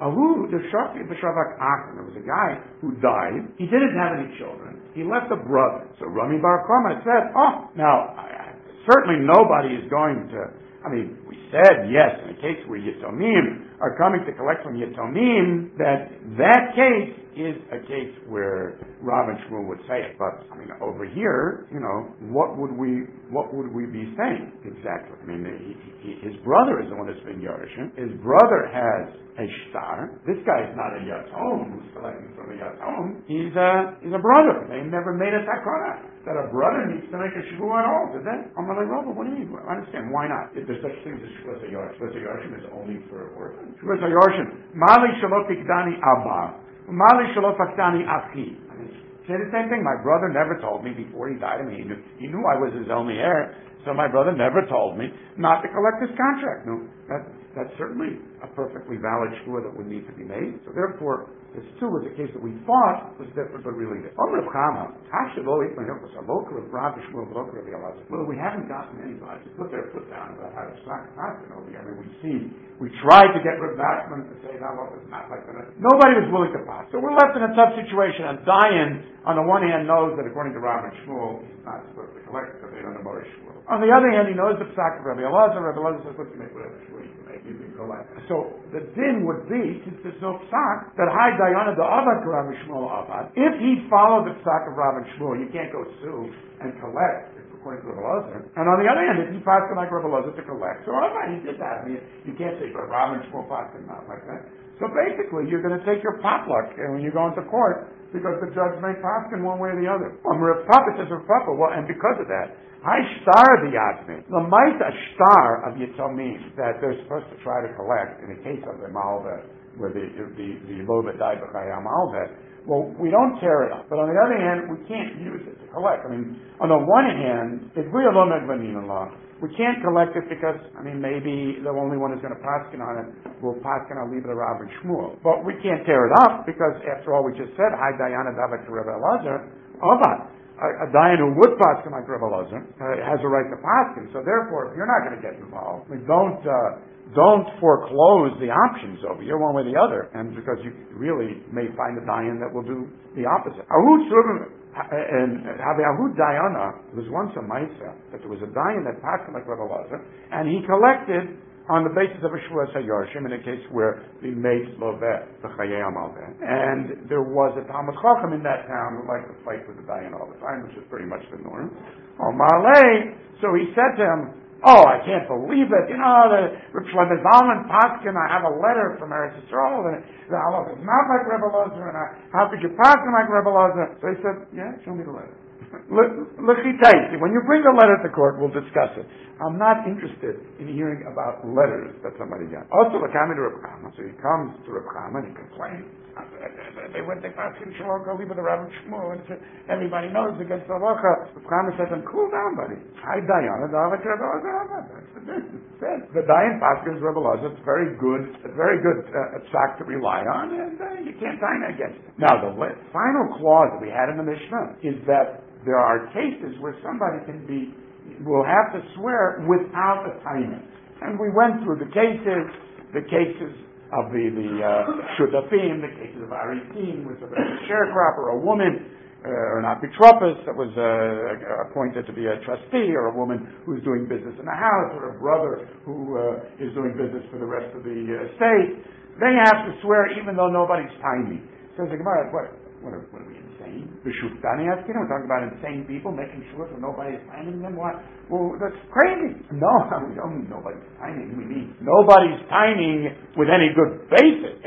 There was a guy who died. He didn't have any children. He left a brother. So Rami Bar Koma said, certainly nobody is going to, we said, yes, in a case where Yatomim are coming to collect from Yatomim, that case is a case where Rav and Shmuel would say it. But, over here, what would we be saying exactly? His brother is the one that's been Yorishim. His brother has a shtar. This guy is not a Yatom who's collecting from a Yatom. He's a brother. They never made a takana that a brother needs to make a shvua at all, did they? I'm like, Rabbi, what do you mean? I understand. Why not? If there's such things as shvua Yorishim. Shvua Yorishim is only for orphans. Shvua Yorishim. Mali shalot ikdani abba. Mali shalot ikdani achi. Say the same thing. My brother never told me before he died. He knew I was his only heir, so my brother never told me not to collect this contract. No, that's certainly a perfectly valid shvua that would need to be made. So therefore, this too was a case that we thought was different, but really did. Well, we haven't gotten anybody to put their foot down about how to stock content over here. We tried to get Rav Nachman to say, no, it's not like that. Nobody was willing to pass. So we're left in a tough situation, and Dayan, on the one hand, knows that according to Rav and Shmuel, he's not supposed to collect because they don't know Morish Shmuel. On the other hand, he knows the psak of Rabbi Elazar. Rabbi Elazar says, look, you make whatever shvua you can make, you can collect. So the din would be, since there's no psak, that Hai Dayana the Avad to Rav Shmuel Avad. If he followed the psak of Rav and Shmuel, you can't go sue and collect according to Rabbi Elazar. And on the other hand, if he passed like Rabbi Elazar to collect, so he did that. You can't say, but Rav and Shmuel passed not like that. So basically, you're going to take your potluck when you go into court because the judge may pass in one way or the other. Rav Papa says Rav Papa, well, and because of that, I star the Yatmi. The might a star of Yatomim that they're supposed to try to collect in the case of the Malva, where the Lovet died b'chayam Malva. Well, we don't tear it up, but on the other hand, we can't use it to collect. On the one hand, if we alone law, we can't collect it because, maybe the only one who's going to paskin on it will paskin on leave it to Rav and Shmuel. But we can't tear it up because, after all, we just said, Hai Dayana David to Rabbi Elazar, Avad. A Dayan who would paskin like Rabbi Elazar has a right to paskin. So therefore, if you're not going to get involved, don't foreclose the options over here one way or the other, and because you really may find a Dayan that will do the opposite. And Ahud Dayana was once a Maisa, that there was a Dayan that passed like Rabbi Elazar, and he collected on the basis of a Shvua Yorshim in a case where the mates Lovet, the Chayei Amalveh. And there was a Talmud Chacham in that town who liked to fight with the Dayan all the time, which is pretty much the norm. So he said to him, I can't believe it. The Rav Shlomo Zalman Paskin, I have a letter from Eretz Yisrael, and the halacha is not like Rebbe Elazar, and how could you Paskin like Rebbe Elazar? So he said, yeah, show me the letter. When you bring the letter to court, we'll discuss it. I'm not interested in hearing about letters that somebody got. Also, so he comes to Reb Chama and he complains. They went to Paskin Shalom Kali with the Rabbi Shmuel and said, everybody knows against the halacha. Reb Chama said, cool down, buddy. Hi, Diana, that's the business. The Dayan Paskin is Rebbe Lazar. It's very good. It's very good psak to rely on, and you can't sign against it. Now, the final clause that we had in the Mishnah is that there are cases where somebody will have to swear without a timing. And we went through the cases of the Shutafim, the cases of Arisim, with a sharecropper, a woman, or not Betropos that was appointed to be a trustee, or a woman who's doing business in the house, or a brother who is doing business for the rest of the estate. They have to swear even though nobody's timing. Says the Gemara, what are we insane? We're talking about insane people making sure that nobody's timing them. What? Well, that's crazy. No, we don't mean nobody's timing. We mean nobody's timing with any good basis.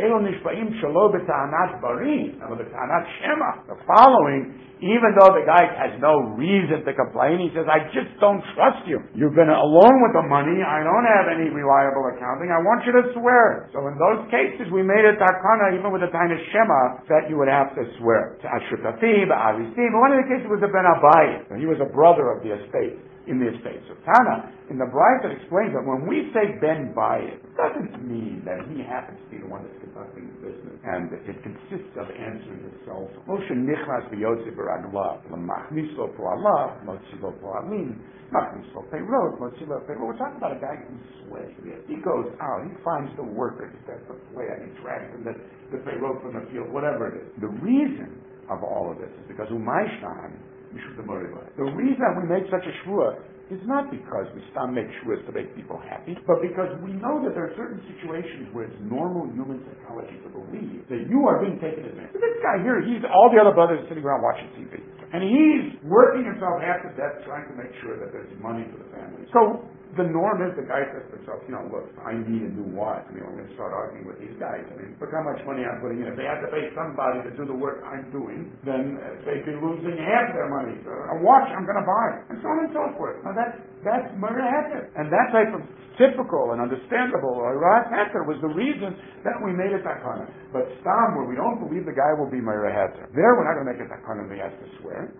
The following, even though the guy has no reason to complain, he says, I just don't trust you. You've been alone with the money. I don't have any reliable accounting. I want you to swear. So in those cases, we made a takana, even with the time of Shema, that you would have to swear. One of the cases was a Ben Abai. He was a brother of the estate. In the estate. So Tana, in the Bride that explains that when we say Ben Bayit, it doesn't mean that he happens to be the one that's conducting the business, and it consists of answering himself. Moshe nichnas b'yotze b'raglav, l'machnis lo po'alav, motzi lo po'alim, machnis lo peirot, motzi lo peirot. We're talking about a guy who sweats. He goes out, he finds the workers that the way he drags them, the peirot from the field, whatever it is. The reason of all of this is because Umayshtan, the reason we make such a shvua is not because we stop make shvuas to make people happy, but because we know that there are certain situations where it's normal human psychology to believe that you are being taken advantage of. This guy here, all the other brothers sitting around watching TV, and he's working himself half to death trying to make sure that there's money for the family. So the norm is the guy says to himself, look, I need a new wife. I'm going to start arguing with these guys. Look how much money I'm putting in. If they have to pay somebody to do the work I'm doing, then they'd be losing half their money. A watch I'm going to buy, and so on and so forth. Now that's murder heter. And that type of typical and understandable Rat heter was the reason that we made a takana. But stam, where we don't believe the guy will be murder heter, there we're not going to make a takana and he has to swear.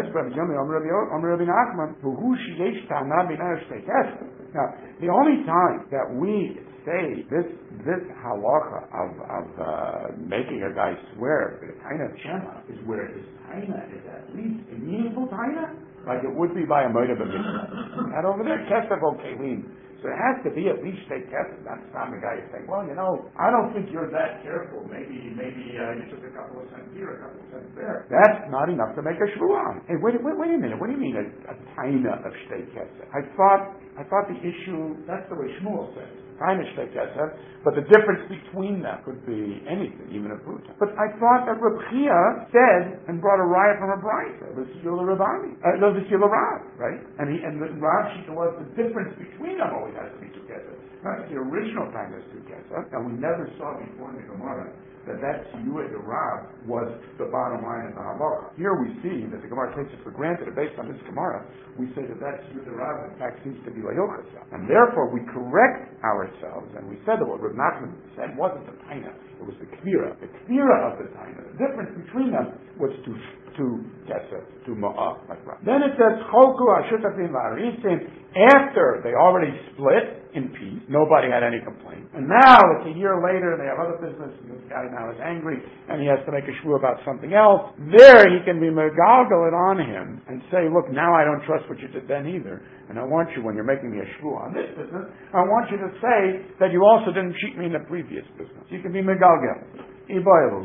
Now, the only time that we say this halacha of making a guy swear for the taina of Shema is where his taina is at least a meaningful taina, like it would be by a moed b'mitzvah. And over there, kesef o kelim. So it has to be at least a kesef. That's not the guy saying, well, I don't think you're that careful. Maybe you took a couple of cents here, a couple of cents there. That's not enough to make a shvuah. Hey, wait a minute. What do you mean a taina of shtei kesef? I thought the issue, that's the way Shmuel says. Taina shtei kesef, but the difference between them could be anything, even a pruta. But I thought that Reb Chia said and brought a riot from a brayta, the Sila Rabani, the Sila Rav, right? And the Rav Shita was the difference between them always has to be two kesef. Not the original time is two kesef, and we never saw before in the Gemara that Siyuah the Rav was the bottom line of the halacha. Here we see that the Gemara takes it for granted, and based on this Gemara, we say that Siyuah the Rav in fact seems to be layochasa. And therefore we correct ourselves, and we said that what Reb Nachman said wasn't the taina, it was the kvira. The kvira of the taina. The difference between them was to kesef, to ma'ah, like that. Then it says, Cholku hashutafim v'arisim, after they already split in peace, nobody had any complaint. And now, it's a year later, and they have other business, and this guy now is angry, and he has to make a shvuah about something else. There, he can be megalgal it on him, and say, look, now I don't trust what you did then either, and I want you, when you're making me a shvuah on this business, I want you to say that you also didn't cheat me in the previous business. You can be megalgal. The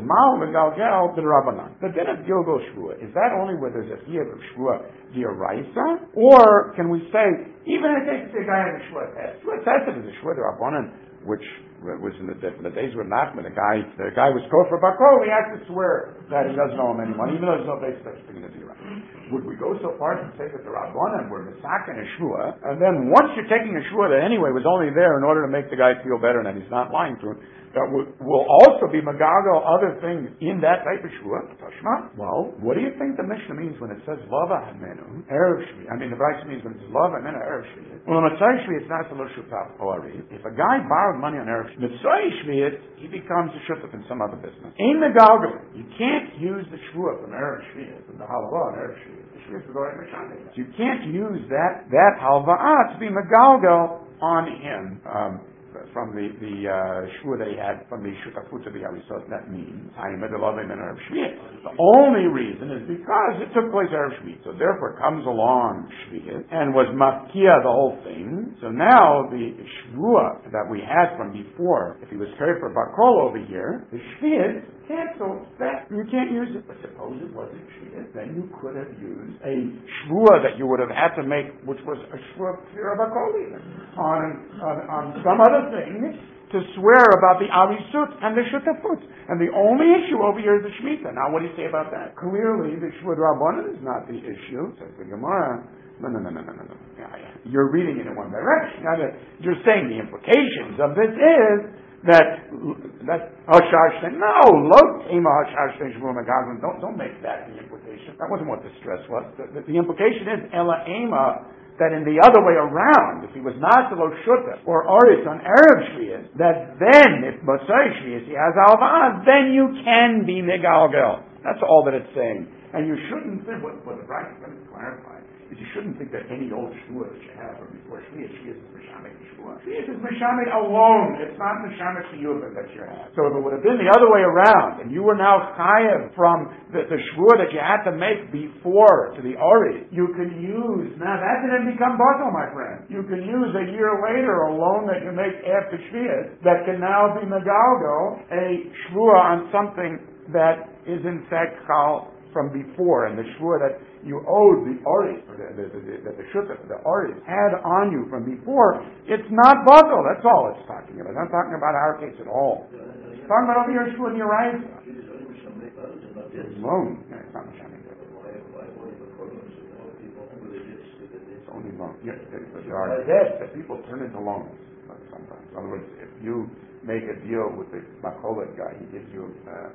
din of Gilgal Shvuah, is that only where there's a chiyuv of Shvuah d'oraisa? Or can we say, even if the guy has a Shvuah test, Shvuah test is a Shvuah d'Rabbanan, which was in the days where Nachman, the guy was kofar bakol, he had to swear that he doesn't owe him any money, even though there's no basis such thing in the Torah. Would we go so far as to say that the Rabbanan were misakin a shvuah, and then once you're taking a shvuah that anyway was only there in order to make the guy feel better and that he's not lying to him, that will also be Megago other things in that type of Shua. Tashma. Well, what do you think the Mishnah means when it says Lava Hamenu, Erev Shvi? I mean, the Braisa means when it says Lava Hamenu, Erev Shvi. Well, Mitzvah Shvi, it's not the Lo Shutaf Oari. If a guy borrowed money on Erev Shvi, Mitzvah Shvi, he becomes a Shutaf in some other business. In Megago, you can't use the Shua from Erev Shvi, from the Halva on Erev Shvi. So you can't use that halva'ah to be megalgal on him from the shua that he had from the shutafut of the harisot. That means the only reason is because it took place erev Shvi'it. So therefore comes along Shvi'it and was mafkia the whole thing. So now the shua that we had from before, if he was carried for bakol over here, the Shvi'it cancel that. You can't use it. But suppose it wasn't Shvi'it, then you could have used a shvua that you would have had to make, which was a shvua on some other thing to swear about the arisut and the shutafut. And the only issue over here is the shmita. Now, what do you say about that? Clearly, the shvua rabbanan is not the issue. Says the Gemara. No. You're reading it in one direction. Now, you're saying the implications of this is that Hashash said, no, don't make that the implication. That wasn't what the stress was. The implication is Ela Ema, that in the other way around, if he was not the Lo Shuta or Oris on Erev Shvi'is, that then, if Motzei Shvi'is, he has Alva'ah, then you can be Megalgel. That's all that it's saying. And you shouldn't think, what the Braisa is going to clarify, is you shouldn't think that any old shua that you have from before Shvi'is is Mishamek Shua. Shvi'is is Mishamek alone. It's not Mishamek Shiyuva that you have. So if it would have been the other way around, and you were now chayav from the shua that you had to make before to the Ori, you can use, now that didn't become batal, my friend. You can use a year later a loan that you make after Shvi'is that can now be Megalgo, a shua on something that is in fact chal from before, and the shvua that you owed the Ori, that the shutaf, the Ori had on you from before, it's not batal. That's all it's talking about. It's not talking about our case at all. It's talking about over here shvua in your eyes. Loan. Yeah, it's not Mishamek. It's only loan. Yes, there are debts that people turn into loans sometimes. In other words, if you make a deal with the macholet guy, he gives you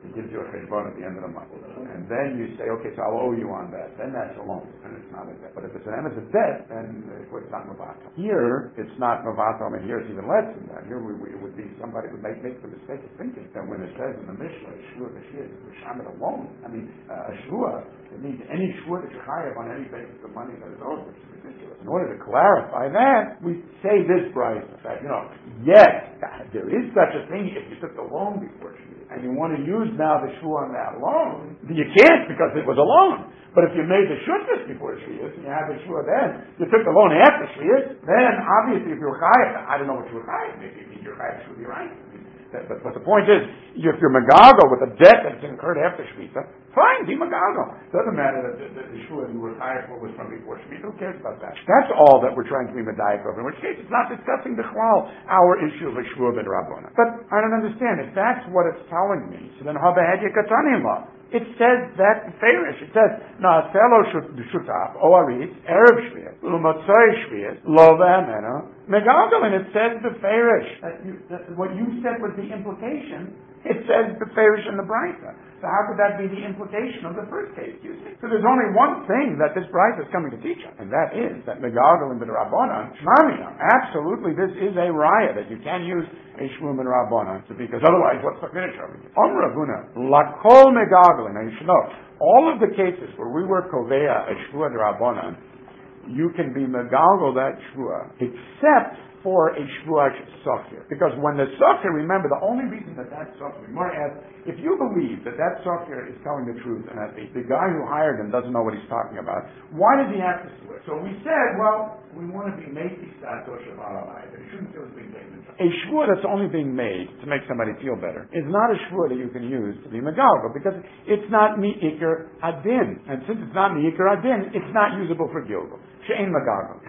a cheshbon at the end of the month, and then you say, okay, so I'll owe you on that. Then that's a loan, and it's not a debt. But if it's an emes debt, then it's not mavato. Here, it's not mavato. I mean, here it's even less than that. Here it would be somebody would make the mistake of thinking that when it says in the Mishnah, shua b'shir is mishamet alone. I mean, a shua, it means any shua that you chayav on any basis of money that is owed, which is ridiculous. In order to clarify that, we say this, Bryce, that yes, there is such a thing if you took the loan before Shvi'is, and you want to use now the shua on that loan, you can't because it was a loan. But if you made the shuttas before Shvi'is, and you had the shua then, you took the loan after Shvi'is, then obviously if you're chayav, I don't know what you were chayav, maybe you're chayav should be right. But the point is, if you're megago with a debt that's incurred after Shmita, fine, be megago. Doesn't matter that the shua you were hired for was from before Shmita. Who cares about that? That's all that we're trying to be medayik over. In which case, it's not discussing the chlal, our issue of a shua ben rabbona. But I don't understand. If that's what it's telling me, so then habehedya katanim law. It says that Farish. It says Na'aselo shutaf oaris erev shvi'is l'motzei shvi'is lo v'amena megalgal, and it says the Farish. What you said was the implication. It says the Farish and the Braisa. So how could that be the implication of the first case? You see? So there's only one thing that this Braisa is coming to teach us, and that is that megalgal and b'drabanan shmamina. Absolutely, this is a raya that you can use a shmum and rabbanan, because otherwise, what's the finish of it? Ravuna lakol megalgal. Now you should know, all of the cases where we were kovea a shvua and rabbanan, you can be megalgal that shvua, except for a shvua socher. Because when the socher, remember, the only reason that socher, Gemara asks, if you believe that socher is telling the truth and that the guy who hired him doesn't know what he's talking about, why does he have to swear? So we said, well, we want to be made sato shavalai, but he shouldn't feel it's being taken. A shvua that's only being made to make somebody feel better is not a shvua that you can use to be megalgal, because it's not mi'ikr adin. And since it's not mi'ikr adin, it's not usable for gilgal. She'ein megalgal.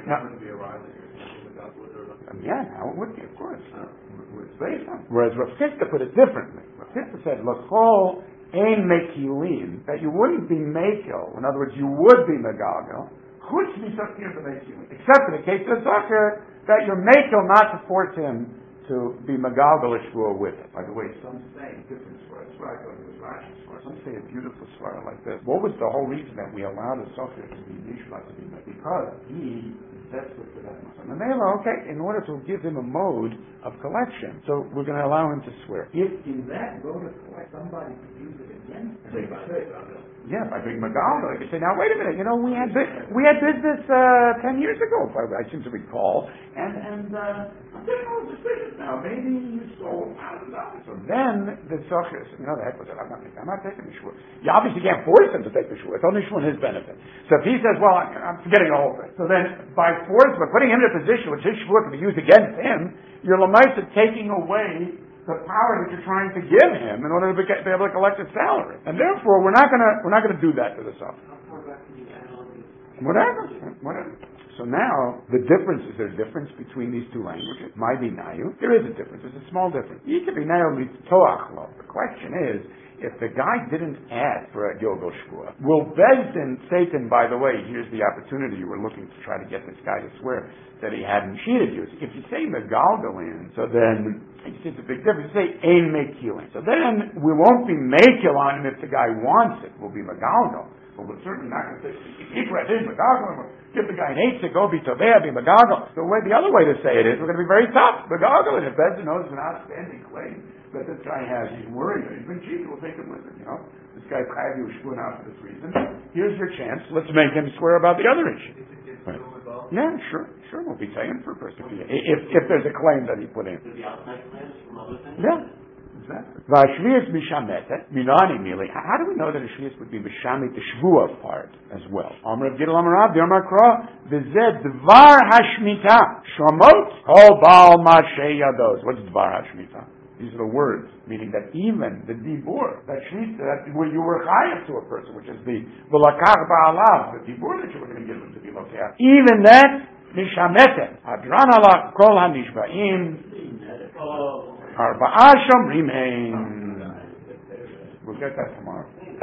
Yeah, now it would be, of course. It's based on. Whereas Rav Chisda put it differently. Rav Chisda said, "L'chol ein mekilin," that you wouldn't be mekil. In other words, you would be megalgal. Chutz misakir b'mekilin, except in the case of Zakir, that you're mekil not to force him to be Megalgal Shvua with it. By the way, some say different swear. That's what I thought it was Rashi's swear. Some say a beautiful swear like this. What was the whole reason that we allowed a Sofer to be Nishma to be made? Because he desperate for that muscle. And they allow, okay, in order to give him a mode of collection, so we're going to allow him to swear. If in that mode of collection, somebody could use it again, yeah, by being Megalgal, you say, now wait a minute, we had business 10 years ago, I seem to recall, and I'm getting a little suspicious now. Maybe you stole $1,000. So then the Socher said, the heck with it, I'm not taking the shvur. You obviously can't force him to take the shvur. It's only shvur in his benefit. So if he says, well, I'm forgetting the whole thing. So then by force, by putting him in a position which his shvur can be used against him, you're Lamaisa taking away the power that you're trying to give him in order to be able to collect his salary. And therefore, we're not gonna do that to the Sofer. Whatever. So now, the difference, is there a difference between these two languages? My binayu. There is a difference. There's a small difference. The question is, if the guy didn't ask for a Gilgal Shvua, will Bezdin say to him, by the way, here's the opportunity you were looking to try to get this guy to swear that he hadn't cheated you. If you say Megalgalin, so then it's a big difference. You say Ein Mekilin. So then we won't be Mekil on him if the guy wants it. We'll be Megalgal. But we're certainly not going to say, Ibrahim Megalgal, give the guy an 8 to go be Tovea, be Megalgal. The other way to say it is, we're going to be very tough. Megalgal, and if Bezdin knows an outstanding claim that this guy has, he's worried, he's been cheated, we'll take him with him, This guy's chayav you shvun out for this reason. Here's your chance, let's make him swear about the other issue. Right. Yeah, sure, we'll be taken for persecution. If there's a claim that he put in. Yeah. Exactly. Vashvius mishametet, minani mili. How do we know that a shvius would be mishamit the shvua part as well? Amar of Gidel Amar Rav, the Amar Kra, v'zed dvar hashmita, shomot, kol baal mashe yados. What's dvar hashmita? These are the words, meaning that even the dibur, that shmita, that where you were chayav to a person, which is the v'lakach ba'alav, the dibur that you were going to give him to be lokach. Even that, mishametet, hadran ala kol hanishba'im, Arba'ah Shomrim. We'll get that tomorrow.